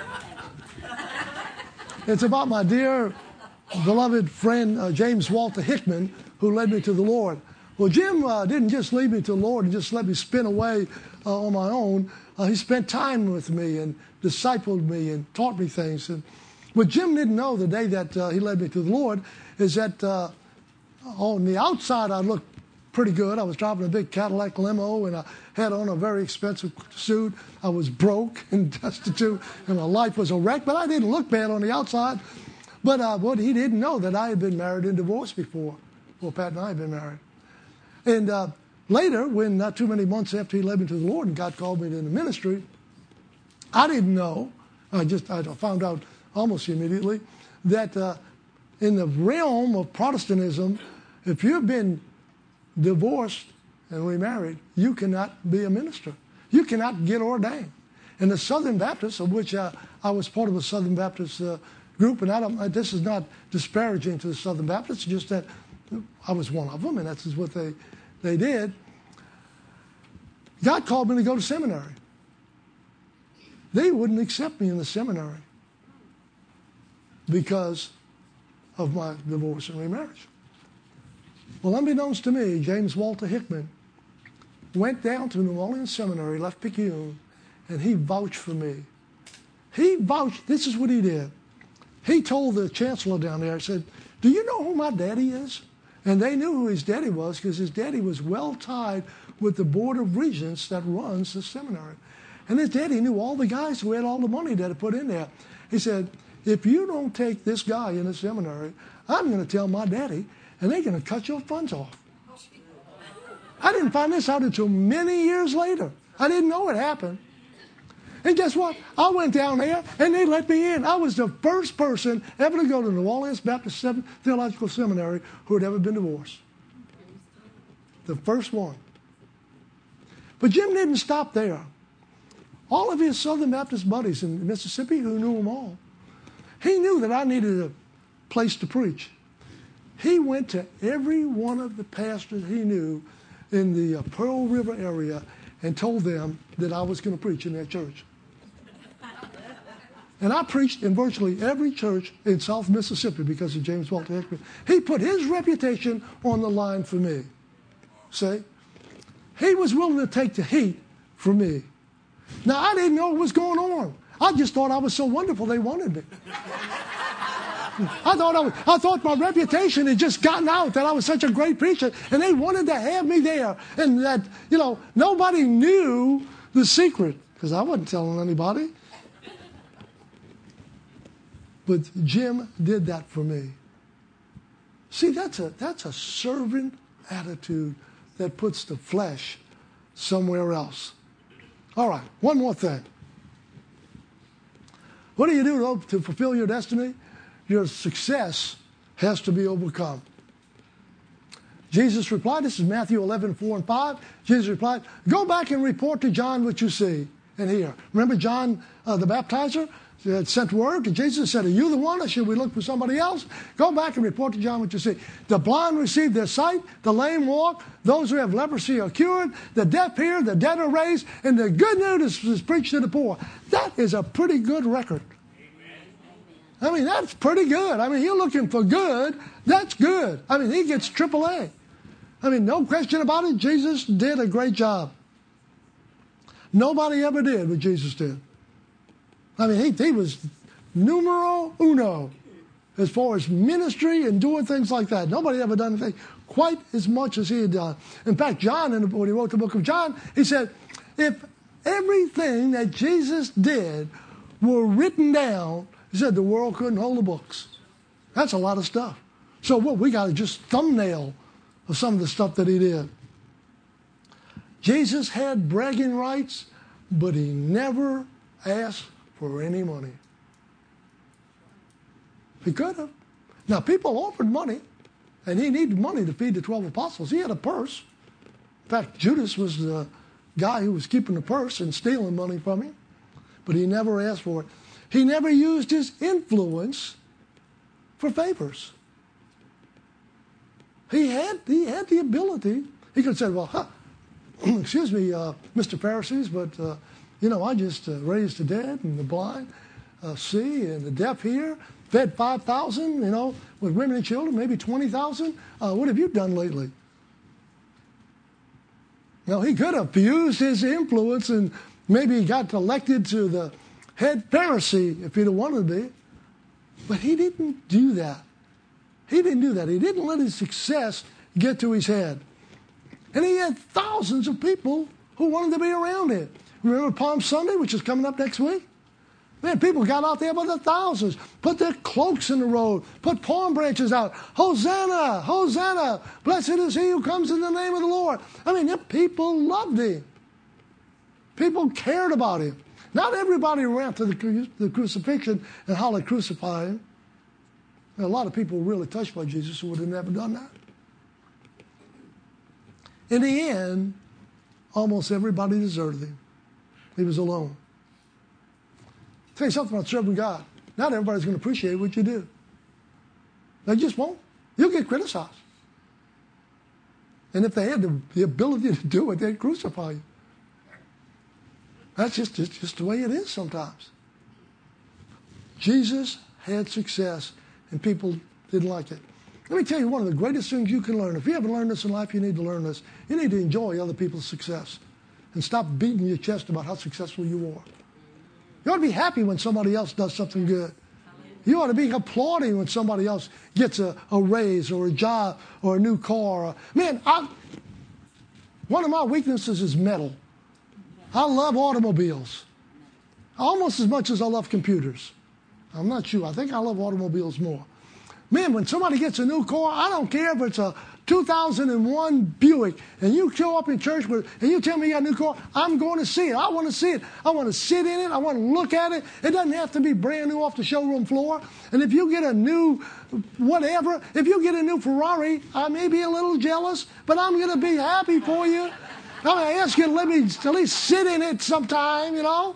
S2: It's about my dear, beloved friend, uh, James Walter Hickman, who led me to the Lord. Well, Jim uh, didn't just lead me to the Lord and just let me spin away uh, on my own. Uh, he spent time with me and discipled me and taught me things. And what Jim didn't know the day that uh, he led me to the Lord is that uh, on the outside I looked pretty good. I was driving a big Cadillac limo and I had on a very expensive suit. I was broke and destitute and my life was a wreck, but I didn't look bad on the outside. But uh, what he didn't know that I had been married and divorced before. Well, Pat and I had been married. And uh, later, when not too many months after he led me to the Lord and God called me to the ministry, I didn't know, I just I found out almost immediately, that uh, in the realm of Protestantism, if you've been divorced and remarried, you cannot be a minister. You cannot get ordained. And the Southern Baptists, of which uh, I was part of a Southern Baptist uh, group, and I don't, uh, this is not disparaging to the Southern Baptists, just that I was one of them, and that's what they, they did. God called me to go to seminary. They wouldn't accept me in the seminary because of my divorce and remarriage. Well, unbeknownst to me, James Walter Hickman went down to New Orleans Seminary, left Picayune, and he vouched for me. He vouched, this is what he did. He told the chancellor down there, he said, do you know who my daddy is? And they knew who his daddy was because his daddy was well tied with the board of regents that runs the seminary. And his daddy knew all the guys who had all the money that he put in there. He said, if you don't take this guy in the seminary, I'm going to tell my daddy, and they're going to cut your funds off. I didn't find this out until many years later. I didn't know it happened. And guess what? I went down there, and they let me in. I was the first person ever to go to New Orleans Baptist Theological Seminary who had ever been divorced. The first one. But Jim didn't stop there. All of his Southern Baptist buddies in Mississippi, who knew them all, he knew that I needed a place to preach. He went to every one of the pastors he knew in the uh, Pearl River area and told them that I was going to preach in their church. And I preached in virtually every church in South Mississippi because of James Walter Hickman. He put his reputation on the line for me. See? He was willing to take the heat for me. Now, I didn't know what was going on. I just thought I was so wonderful they wanted me. I thought I, was, I thought my reputation had just gotten out, that I was such a great preacher, and they wanted to have me there. And that, you know, nobody knew the secret, because I wasn't telling anybody. But Jim did that for me. See, that's a, that's a servant attitude that puts the flesh somewhere else. All right, one more thing. What do you do to, to fulfill your destiny? Your success has to be overcome. Jesus replied, this is Matthew eleven, four and five. Jesus replied, go back and report to John what you see. and hear. Remember John uh, the Baptizer had sent word to Jesus and said, are you the one or should we look for somebody else? Go back and report to John what you see. The blind receive their sight, the lame walk, those who have leprosy are cured, the deaf hear, the dead are raised, and the good news is preached to the poor. That is a pretty good record. I mean, that's pretty good. I mean, you're looking for good. That's good. I mean, he gets triple A. I mean, no question about it. Jesus did a great job. Nobody ever did what Jesus did. I mean, he, he was numero uno as far as ministry and doing things like that. Nobody ever done anything quite as much as he had done. In fact, John, in the, when he wrote the book of John, he said, if everything that Jesus did were written down, he said the world couldn't hold the books. That's a lot of stuff. So what, we got to just thumbnail of some of the stuff that he did. Jesus had bragging rights, but he never asked for any money. He could have. Now, people offered money, and he needed money to feed the twelve apostles. He had a purse. In fact, Judas was the guy who was keeping the purse and stealing money from him, but he never asked for it. He never used his influence for favors. He had, he had the ability. He could have said, well, huh, excuse me, uh, Mister Pharisees, but, uh, you know, I just uh, raised the dead and the blind uh, see and the deaf hear, fed five thousand, you know, with women and children, maybe twenty thousand. Uh, what have you done lately? Now, he could have used his influence and maybe he got elected to the head Pharisee if he'd have wanted to be. But he didn't do that. He didn't do that. He didn't let his success get to his head. And he had thousands of people who wanted to be around him. Remember Palm Sunday, which is coming up next week? Man, people got out there by the thousands, put their cloaks in the road, put palm branches out. Hosanna, Hosanna, blessed is he who comes in the name of the Lord. I mean, the people loved him. People cared about him. Not everybody ran to the, the crucifixion and hollered, crucify him. And a lot of people were really touched by Jesus who would have never done that. In the end, almost everybody deserted him. He was alone. I'll tell you something about serving God. Not everybody's going to appreciate what you do. They just won't. You'll get criticized. And if they had the, the ability to do it, they'd crucify you. That's just, just, just the way it is sometimes. Jesus had success, and people didn't like it. Let me tell you one of the greatest things you can learn. If you haven't learned this in life, you need to learn this. You need to enjoy other people's success and stop beating your chest about how successful you are. You ought to be happy when somebody else does something good. You ought to be applauding when somebody else gets a, a raise or a job or a new car. Or, man, I, one of my weaknesses is metal. I love automobiles almost as much as I love computers. I'm not sure. I think I love automobiles more. Man, when somebody gets a new car, I don't care if it's a two thousand one Buick, and you show up in church with, and you tell me you got a new car, I'm going to see it. I want to see it. I want to sit in it. I want to look at it. It doesn't have to be brand new off the showroom floor. And if you get a new whatever, if you get a new Ferrari, I may be a little jealous, but I'm going to be happy for you. I'm going to ask you to let me at least sit in it sometime, you know.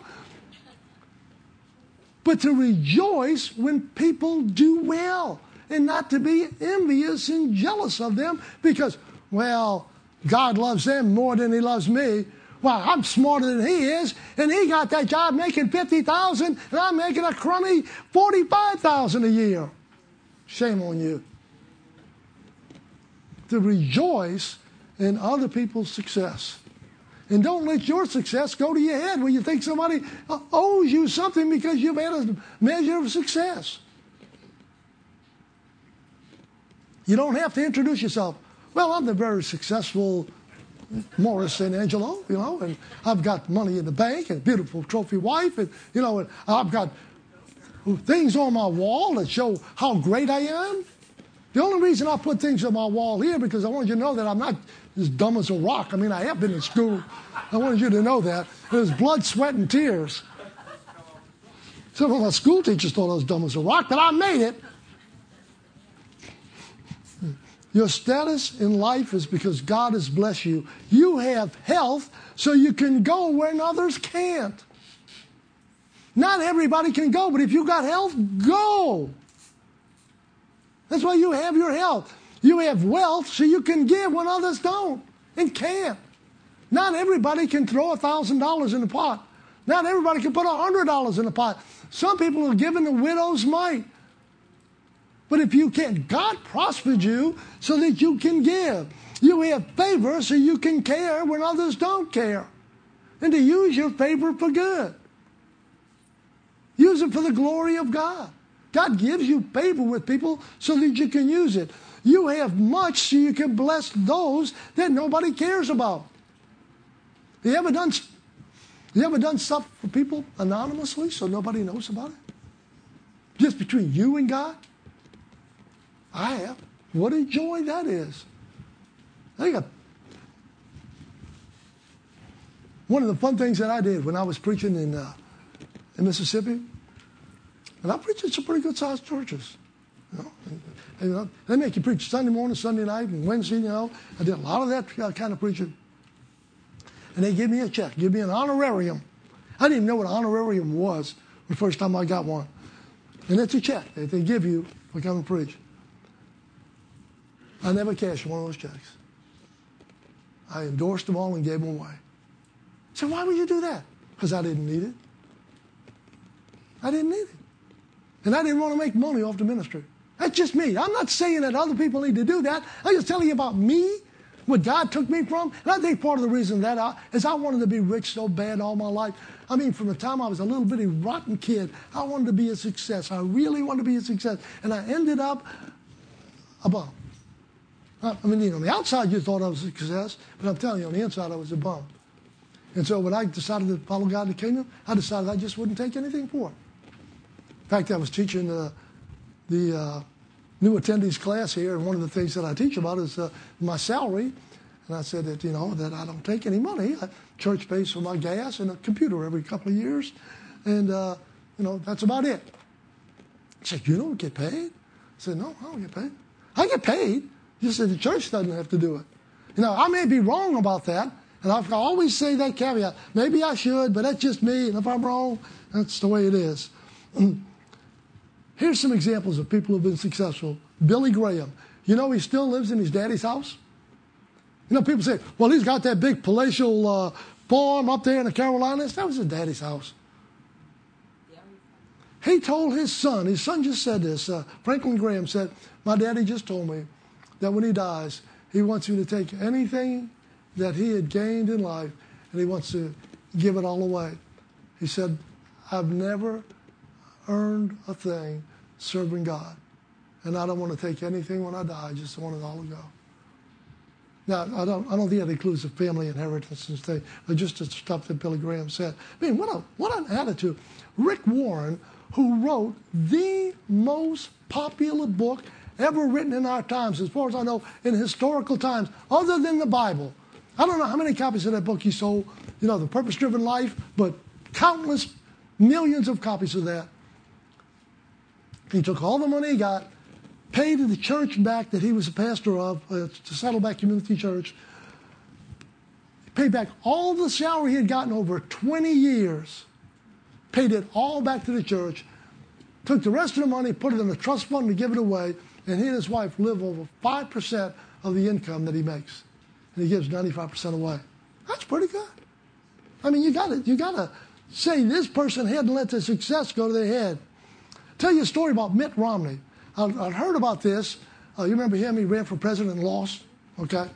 S2: But to rejoice when people do well. And not to be envious and jealous of them because, well, God loves them more than he loves me. Well, I'm smarter than he is, and he got that job making fifty thousand dollars, and I'm making a crummy forty-five thousand dollars a year. Shame on you. To rejoice in other people's success. And don't let your success go to your head when you think somebody owes you something because you've had a measure of success. You don't have to introduce yourself. Well, I'm the very successful Morris and Angelo, you know, and I've got money in the bank and a beautiful trophy wife, and, you know, and I've got things on my wall that show how great I am. The only reason I put things on my wall here because I wanted you to know that I'm not as dumb as a rock. I mean, I have been in school. I wanted you to know that. There's blood, sweat, and tears. Some of my school teachers thought I was dumb as a rock, but I made it. Your status in life is because God has blessed you. You have health so you can go where others can't. Not everybody can go, but if you got health, go. That's why you have your health. You have wealth so you can give when others don't and can't. Not everybody can throw one thousand dollars in the pot. Not everybody can put one hundred dollars in the pot. Some people are given the widow's mite. But if you can't, God prospered you so that you can give. You have favor so you can care when others don't care. And to use your favor for good. Use it for the glory of God. God gives you favor with people so that you can use it. You have much so you can bless those that nobody cares about. You ever done, you ever done stuff for people anonymously so nobody knows about it? Just between you and God? I have. What a joy that is. I got one of the fun things that I did when I was preaching in uh, in Mississippi, and I preached at some pretty good sized churches. You know, and, and, you know, they make you preach Sunday morning, Sunday night, and Wednesday. You know, I did a lot of that uh, kind of preaching. And they give me a check, give me an honorarium. I didn't even know what an honorarium was the first time I got one. And it's a check that they give you for coming to preach. I never cashed one of those checks. I endorsed them all and gave them away. So why would you do that? Because I didn't need it. I didn't need it. And I didn't want to make money off the ministry. That's just me. I'm not saying that other people need to do that. I'm just telling you about me, what God took me from. And I think part of the reason that I, is I wanted to be rich so bad all my life. I mean, from the time I was a little bitty rotten kid, I wanted to be a success. I really wanted to be a success. And I ended up a bum. I mean, you know, on the outside you thought I was a success, but I'm telling you, on the inside I was a bum. And so when I decided to follow God in the kingdom, I decided I just wouldn't take anything for it. In fact, I was teaching uh, the uh, new attendees class here, and one of the things that I teach about is uh, my salary. And I said that, you know, that I don't take any money. I, church pays for my gas and a computer every couple of years. And, uh, you know, that's about it. He said, you don't get paid? I said, no, I don't get paid. I get paid. Just that the church doesn't have to do it. You know, I may be wrong about that. And I always say that caveat. Maybe I should, but that's just me. And if I'm wrong, that's the way it is. Here's some examples of people who have been successful. Billy Graham. You know he still lives in his daddy's house? You know, people say, well, he's got that big palatial uh, farm up there in the Carolinas. That was his daddy's house. Yeah. He told his son, his son just said this, uh, Franklin Graham said, my daddy just told me that when he dies, he wants you to take anything that he had gained in life and he wants to give it all away. He said, I've never earned a thing serving God. And I don't want to take anything when I die. I just want it all to go. Now, I don't, I don't think that includes the family inheritance and things, but just the stuff that Billy Graham said. I mean, what a what an attitude. Rick Warren, who wrote the most popular book ever written in our times, as far as I know, in historical times, other than the Bible. I don't know how many copies of that book he sold, you know, The Purpose-Driven Life, but countless millions of copies of that. He took all the money he got, paid the church back that he was a pastor of, uh, to Saddleback Community Church, paid back all the salary he had gotten over twenty years, paid it all back to the church, took the rest of the money, put it in a trust fund to give it away, and he and his wife live over five percent of the income that he makes. And he gives ninety-five percent away. That's pretty good. I mean, you gotta, you gotta say this person hadn't let the success go to their head. Tell you a story about Mitt Romney. I, I heard about this. Uh, you remember him? He ran for president and lost. Okay.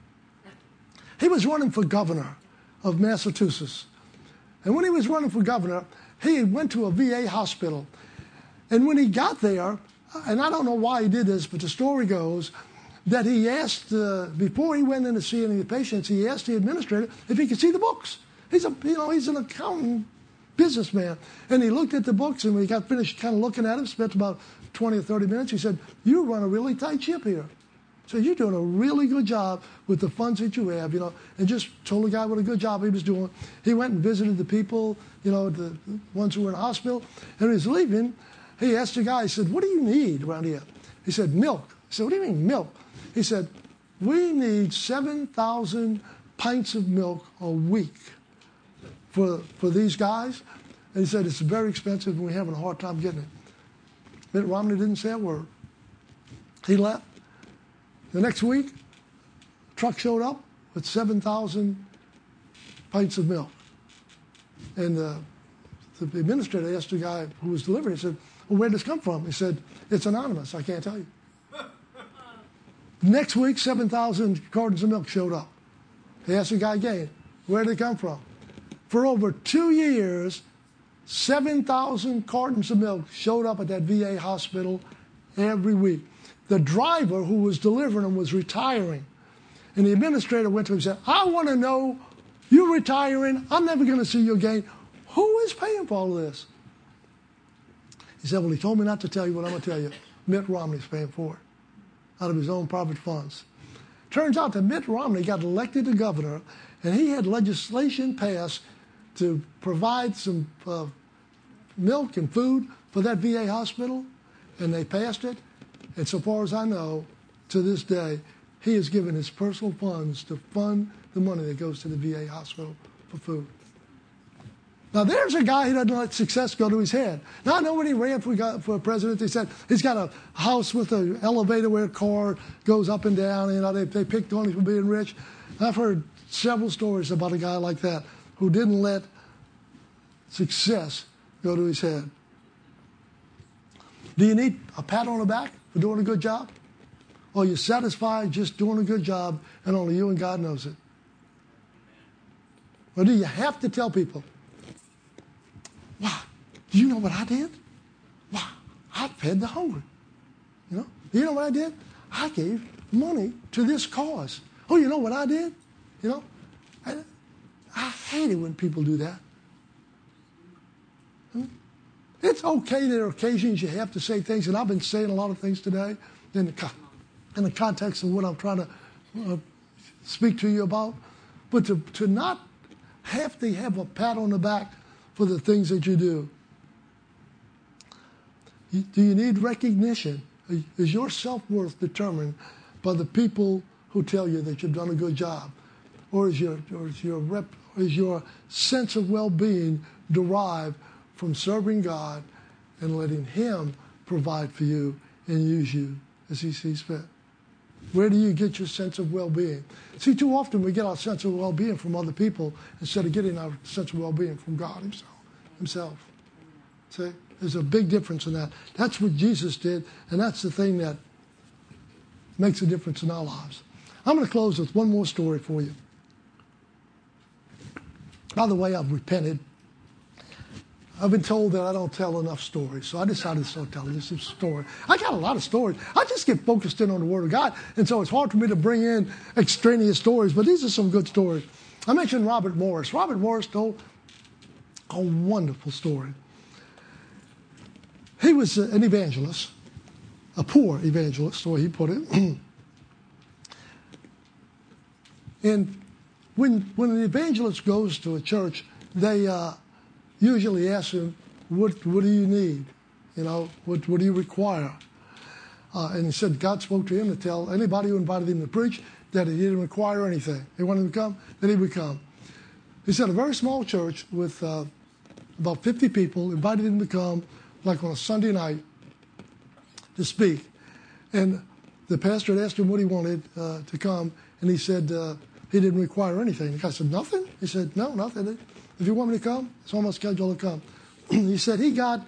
S2: He was running for governor of Massachusetts. And when he was running for governor, he went to a V A hospital. And when he got there, and I don't know why he did this, but the story goes that he asked, uh, before he went in to see any of the patients, he asked the administrator if he could see the books. He's a, you know, he's an accountant, businessman. And he looked at the books, and when he got finished kind of looking at them, spent about twenty or thirty minutes, he said, you run a really tight ship here. So you're doing a really good job with the funds that you have, you know, and just told the guy what a good job he was doing. He went and visited the people, you know, the ones who were in the hospital. And when he was leaving, he asked the guy, he said, what do you need around here? He said, milk. He said, what do you mean milk? He said, we need seven thousand pints of milk a week for, for these guys. And he said, it's very expensive and we're having a hard time getting it. Mitt Romney didn't say a word. He left. The next week, a truck showed up with seven thousand pints of milk. And uh, the administrator asked the guy who was delivering, he said, well, where did this come from? He said, it's anonymous, I can't tell you. Next week, seven thousand cartons of milk showed up. He asked the guy again, where did it come from? For over two years, seven thousand cartons of milk showed up at that V A hospital every week. The driver who was delivering them was retiring. And the administrator went to him and said, I want to know, you're retiring, I'm never going to see you again. Who is paying for all this? He said, well, he told me not to tell you what I'm going to tell you. Mitt Romney's paying for it out of his own private funds. Turns out that Mitt Romney got elected to governor, and he had legislation passed to provide some uh, milk and food for that V A hospital, and they passed it. And so far as I know, to this day, he has given his personal funds to fund the money that goes to the V A hospital for food. Now, there's a guy who doesn't let success go to his head. Now, I know when he ran for, for president, they said he's got a house with an elevator where a car goes up and down. You know, they, they picked on him for being rich. I've heard several stories about a guy like that who didn't let success go to his head. Do you need a pat on the back for doing a good job? Or are you satisfied just doing a good job and only you and God knows it? Or do you have to tell people, wow, do you know what I did? Wow, I fed the hungry. You know, you know what I did? I gave money to this cause. Oh, you know what I did? You know, I, I hate it when people do that. Hmm? It's okay there are occasions you have to say things, and I've been saying a lot of things today in the, in the context of what I'm trying to uh, speak to you about. But to, to not have to have a pat on the back for the things that you do. Do you need recognition? Is your self-worth determined by the people who tell you that you've done a good job? Or is your, or is your, rep, or is your sense of well-being derived from serving God and letting Him provide for you and use you as He sees fit? Where do you get your sense of well-being? See, too often we get our sense of well-being from other people instead of getting our sense of well-being from God Himself. Himself. See, there's a big difference in that. That's what Jesus did, and that's the thing that makes a difference in our lives. I'm going to close with one more story for you. By the way, I've repented. I've been told that I don't tell enough stories, so I decided to start telling this story. I got a lot of stories. I just get focused in on the Word of God, and so it's hard for me to bring in extraneous stories, but these are some good stories. I mentioned Robert Morris. Robert Morris told a wonderful story. He was an evangelist, a poor evangelist, the way he put it. And when when an evangelist goes to a church, they uh, usually ask him, what, what do you need? You know, what, what do you require? Uh, and he said God spoke to him to tell anybody who invited him to preach that he didn't require anything. They wanted him to come, then he would come. He said a very small church with uh, about fifty people invited him to come, like on a Sunday night, to speak. And the pastor had asked him what he wanted uh, to come, and he said uh, he didn't require anything. The guy said, nothing? He said, no, nothing. If you want me to come, it's on my schedule to come. He said he got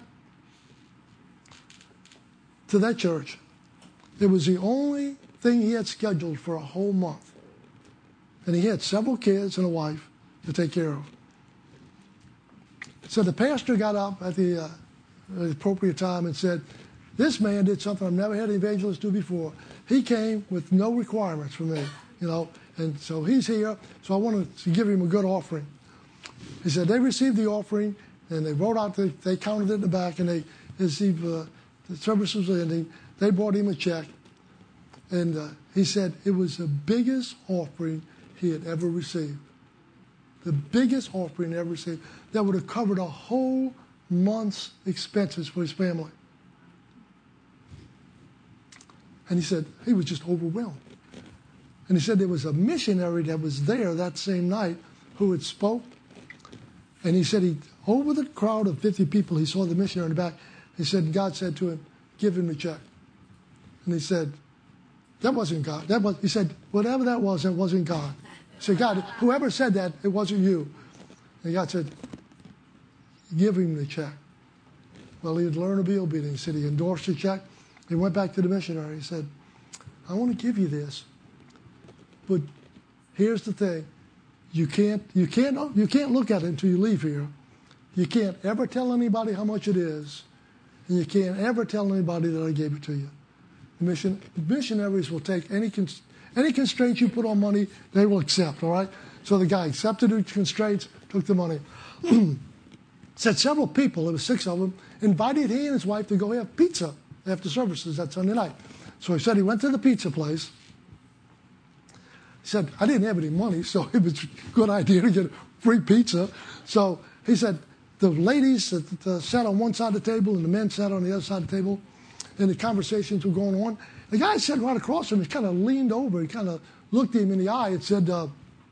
S2: to that church. It was the only thing he had scheduled for a whole month. And he had several kids and a wife to take care of. So the pastor got up at the, uh, at the appropriate time and said, this man did something I've never had an evangelist do before. He came with no requirements from me, you know, and so he's here, so I wanted to give him a good offering. He said they received the offering, and they wrote out, the, they counted it in the back, and they received, uh, the service was ending. They brought him a check, and uh, he said it was the biggest offering he had ever received. The biggest offering he ever received that would have covered a whole month's expenses for his family. And he said he was just overwhelmed. And he said there was a missionary that was there that same night who had spoke. And he said he over the crowd of fifty people, he saw the missionary in the back. He said, God said to him, give him the check. And he said, that wasn't God. That was, he said, whatever that was, that wasn't God. He said, God, whoever said that, it wasn't you. And God said, give him the check. Well, he had learned to be obedient. He said he endorsed the check. He went back to the missionary. He said, I want to give you this. But here's the thing. You can't, you can't, you can't look at it until you leave here. You can't ever tell anybody how much it is. And you can't ever tell anybody that I gave it to you. The mission, missionaries will take any cons, any constraints you put on money, they will accept, all right? So the guy accepted the constraints, took the money. Said several people, there were six of them, invited he and his wife to go have pizza after services that Sunday night. So he said he went to the pizza place. He said, I didn't have any money, so it was a good idea to get free pizza. So he said, the ladies that, uh, sat on one side of the table and the men sat on the other side of the table, and the conversations were going on. The guy sitting right across from him, he kind of leaned over, he kind of looked him in the eye and said, uh,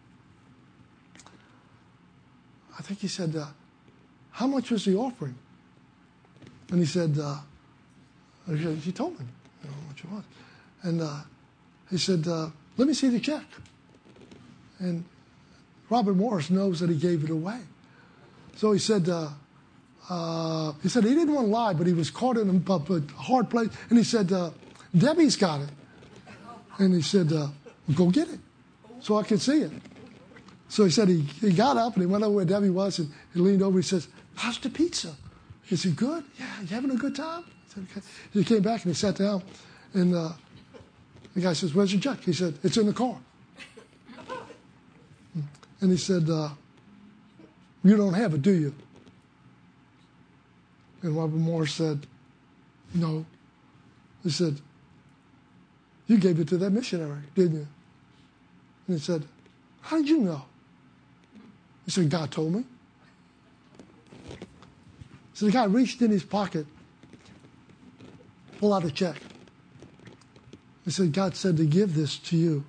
S2: I think he said, uh, how much was the offering? And he said, uh, he told me you know, how much it was. And uh, he said, uh, let me see the check. And Robert Morris knows that he gave it away. So he said, uh, uh, he said he didn't want to lie, but he was caught in a, a hard place. And he said, uh, Debbie's got it. And he said, uh, well, go get it so I can see it. So he said he, he got up and he went over where Debbie was and he leaned over. He says, how's the pizza? Is it good? Yeah, you having a good time? He said, okay. He came back and he sat down. And uh, the guy says, where's your check? He said, it's in the car. And he said, uh, you don't have it, do you? And Robert Morris said, no. He said, you gave it to that missionary, didn't you? And he said, how did you know? He said, God told me. So the guy reached in his pocket, pulled out a check. He said, God said to give this to you.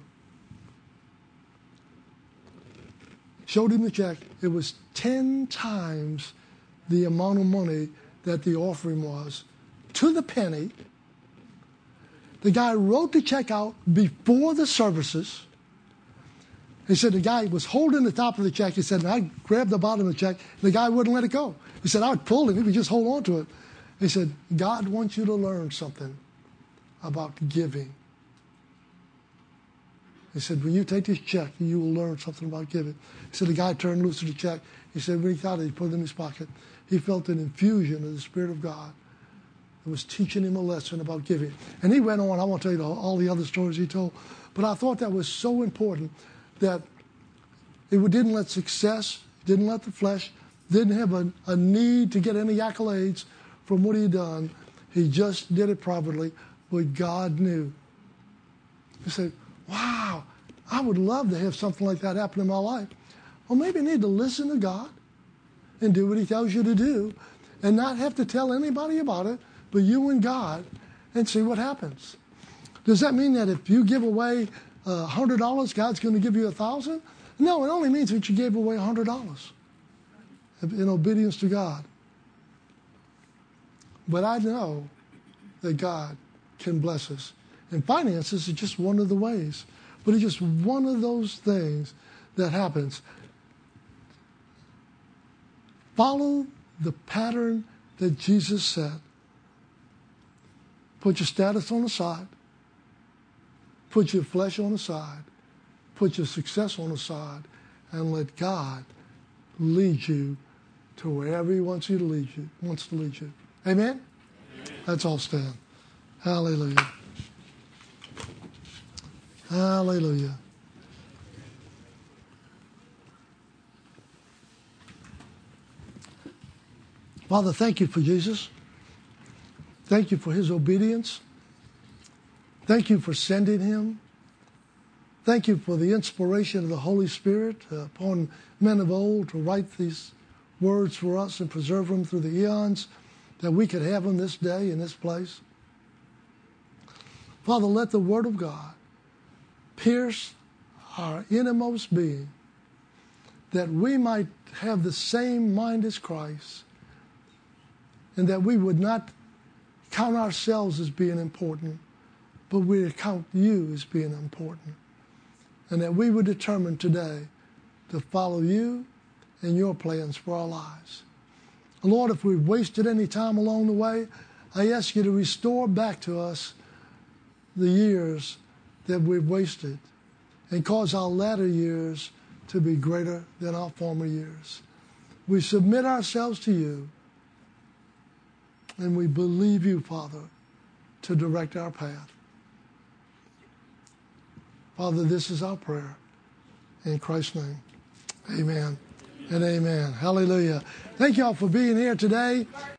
S2: Showed him the check. It was ten times the amount of money that the offering was, to the penny. The guy wrote the check out before the services. He said the guy was holding the top of the check. He said, and I grabbed the bottom of the check, and the guy wouldn't let it go. He said, I would pull him. He would just hold on to it. He said, God wants you to learn something about giving. He said, when you take this check, you will learn something about giving. He said, the guy turned loose of the check. He said, when he got it, he put it in his pocket. He felt an infusion of the Spirit of God that was teaching him a lesson about giving. And he went on. I won't tell you all the other stories he told, but I thought that was so important that it didn't let success, didn't let the flesh, didn't have a, a need to get any accolades from what he'd done. He just did it properly, but God knew. He said, wow, I would love to have something like that happen in my life. Well, maybe you need to listen to God and do what he tells you to do and not have to tell anybody about it but you and God and see what happens. Does that mean that if you give away uh, one hundred dollars, God's going to give you one thousand dollars? No, it only means that you gave away one hundred dollars in obedience to God. But I know that God can bless us. And finances is just one of the ways. But it's just one of those things that happens. Follow the pattern that Jesus set. Put your status on the side. Put your flesh on the side. Put your success on the side. And let God lead you to wherever he wants you to lead you, wants to lead you. Amen? Amen. Let's all stand. Hallelujah. Hallelujah. Father, thank you for Jesus. Thank you for his obedience. Thank you for sending him. Thank you for the inspiration of the Holy Spirit uh, upon men of old to write these words for us and preserve them through the eons, that we could have them this day in this place. Father, let the Word of God pierce our innermost being, that we might have the same mind as Christ, and that we would not count ourselves as being important, but we would count you as being important. And that we would determine today to follow you and your plans for our lives. Lord, if we've wasted any time along the way, I ask you to restore back to us the years that we've wasted and cause our latter years to be greater than our former years. We submit ourselves to you, and we believe you, Father, to direct our path. Father, this is our prayer. In Christ's name, amen and amen. Hallelujah. Thank you all for being here today.